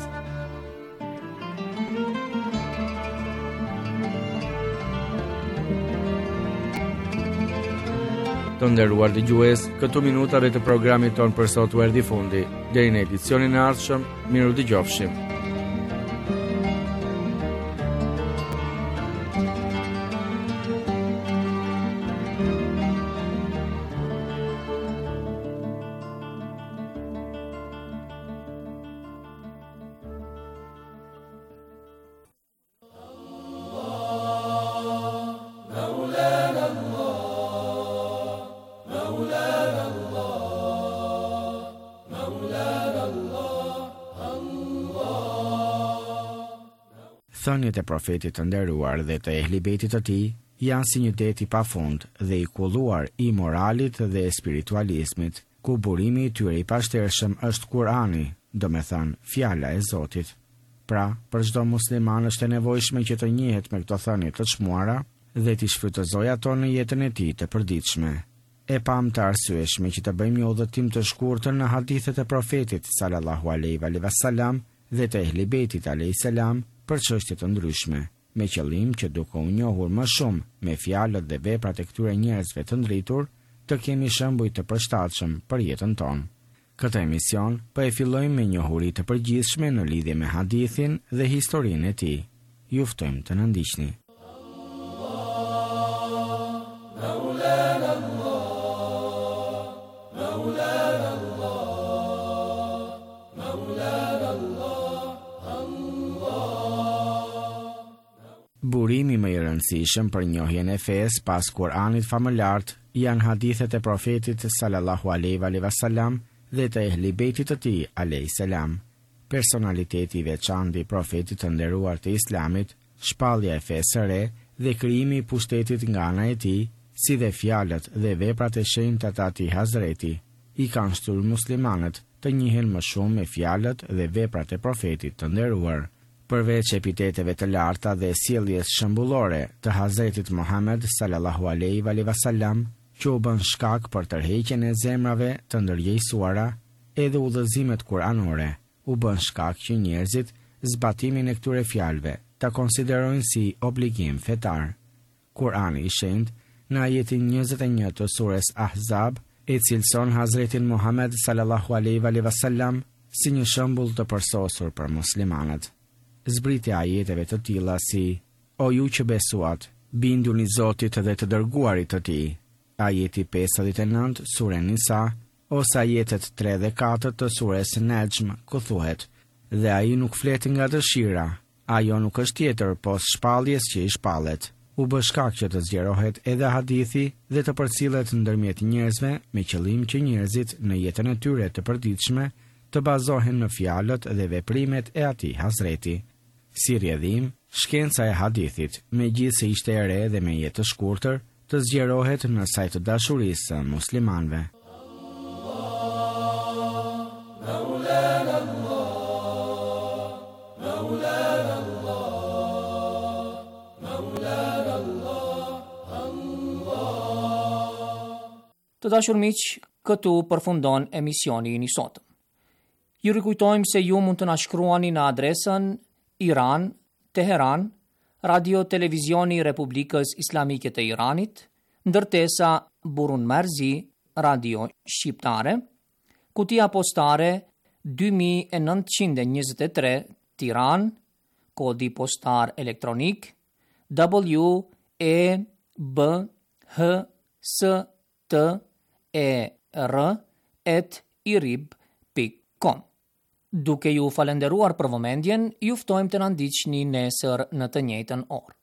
Të nderuar dëgjues, këto minutave të programit ton për sot u erdhi fundi. Deri në edicionin e ardhshëm, miru dëgjofshim. Thënjet e profetit të nderuar dhe të ehlibetit të tij janë si një det i pafund dhe i kulluar i moralit dhe spiritualizmit, ku burimi i tyre i pashtershëm është Kurani, do me thënë fjala e Zotit. Pra, për çdo musliman është e nevojshme që të njihet me këto thënie të çmuara dhe t'i shfrytëzojë ato në jetën e tij të përditshme. E pam të arsyeshme që të bëjmë një udhëtim të shkurtër në hadithet e profetit sallallahu alaihi wasallam dhe të ehlibetit alaihi salam për çështje të ndryshme, me qëllim që duke u njohur më shumë me fjalët dhe veprat e këtyre njerëzve të ndritur, të kemi shembuj të përshtatshëm për jetën tonë. Këtë emision po e fillojmë me njohuri të përgjithshme në lidhje me hadithin dhe historinë e tij. Ju ftojmë të na ndiqni. Burimi më i rëndësishëm për njohjen e fesë pas Kuranit famëlart janë hadithet e profetit sallallahu alaihi wasallam dhe të ehlibetit të tij alayhis salam. Personaliteti i veçantë i profetit të nderuar të Islamit, shpallja e fesë së re dhe krijimi i pushtetit nga ana e tij, si dhe fjalët dhe veprat e shenjta të atij Hazreti, i kanë shtyr muslimanët të njihen më shumë me fjalët dhe veprat e profetit të nderuar. Përveç epiteteve të larta dhe sjelljes shembullore të Hazretit Muhammed sallallahu alaihi wasallam, që u bën shkak për tërheqjen e zemrave të ndërgjegjësuara, edhe udhëzimet kuranore u bën shkak që njerëzit zbatimin e këtyre fjalëve ta konsiderojnë si obligim fetar. Kurani i shenjtë në ajetin njëzet e një të sures Ahzab e cilëson Hazretin Muhammed sallallahu alaihi wasallam si një shembull të përsosur për muslimanët. Zbritja e ajeteve të tilla si: O ju që besuat, binduni Zotit dhe të dërguarit të tij. Ajeti pesëdhjetë e nëntë sure Nisa ose ajetet tre dhe katër të sures Najm, ku thuhet: Dhe ai nuk flet nga dëshira, ajo nuk është tjetër pos shpalljes që i shpallet. U bë shkak që të zgjerohet edhe hadithi dhe të përcillet ndërmjet njerëzve me qëllim që njerëzit në jetën e tyre të përditshme të bazohen në fjalët dhe veprimet e atij Hazreti. Si rrjedhim, shkenca e hadithit, megjithëse ishte e re dhe me jetë të shkurtër, të zgjerohet në saj të dashurisë së muslimanëve. Të dashur miq, këtu përfundon emisioni i sotëm. Ju rikujtojmë se ju mund të na shkruani në adresën Iran, Teheran, Radio Televizioni Republikës Islamike të Iranit, ndërtesa Burun Marzi, Radio Shqiptare, kutia postare dy mijë e nëntëqind e njëzet e tre, Tiranë, kodi postar elektronik W E B H S T E R at irib pikë com. Duke ju falenderuar për vëmendjen, ju ftojmë të na ndiqni nesër në të njëjtën orë.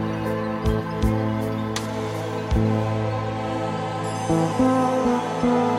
Thank you.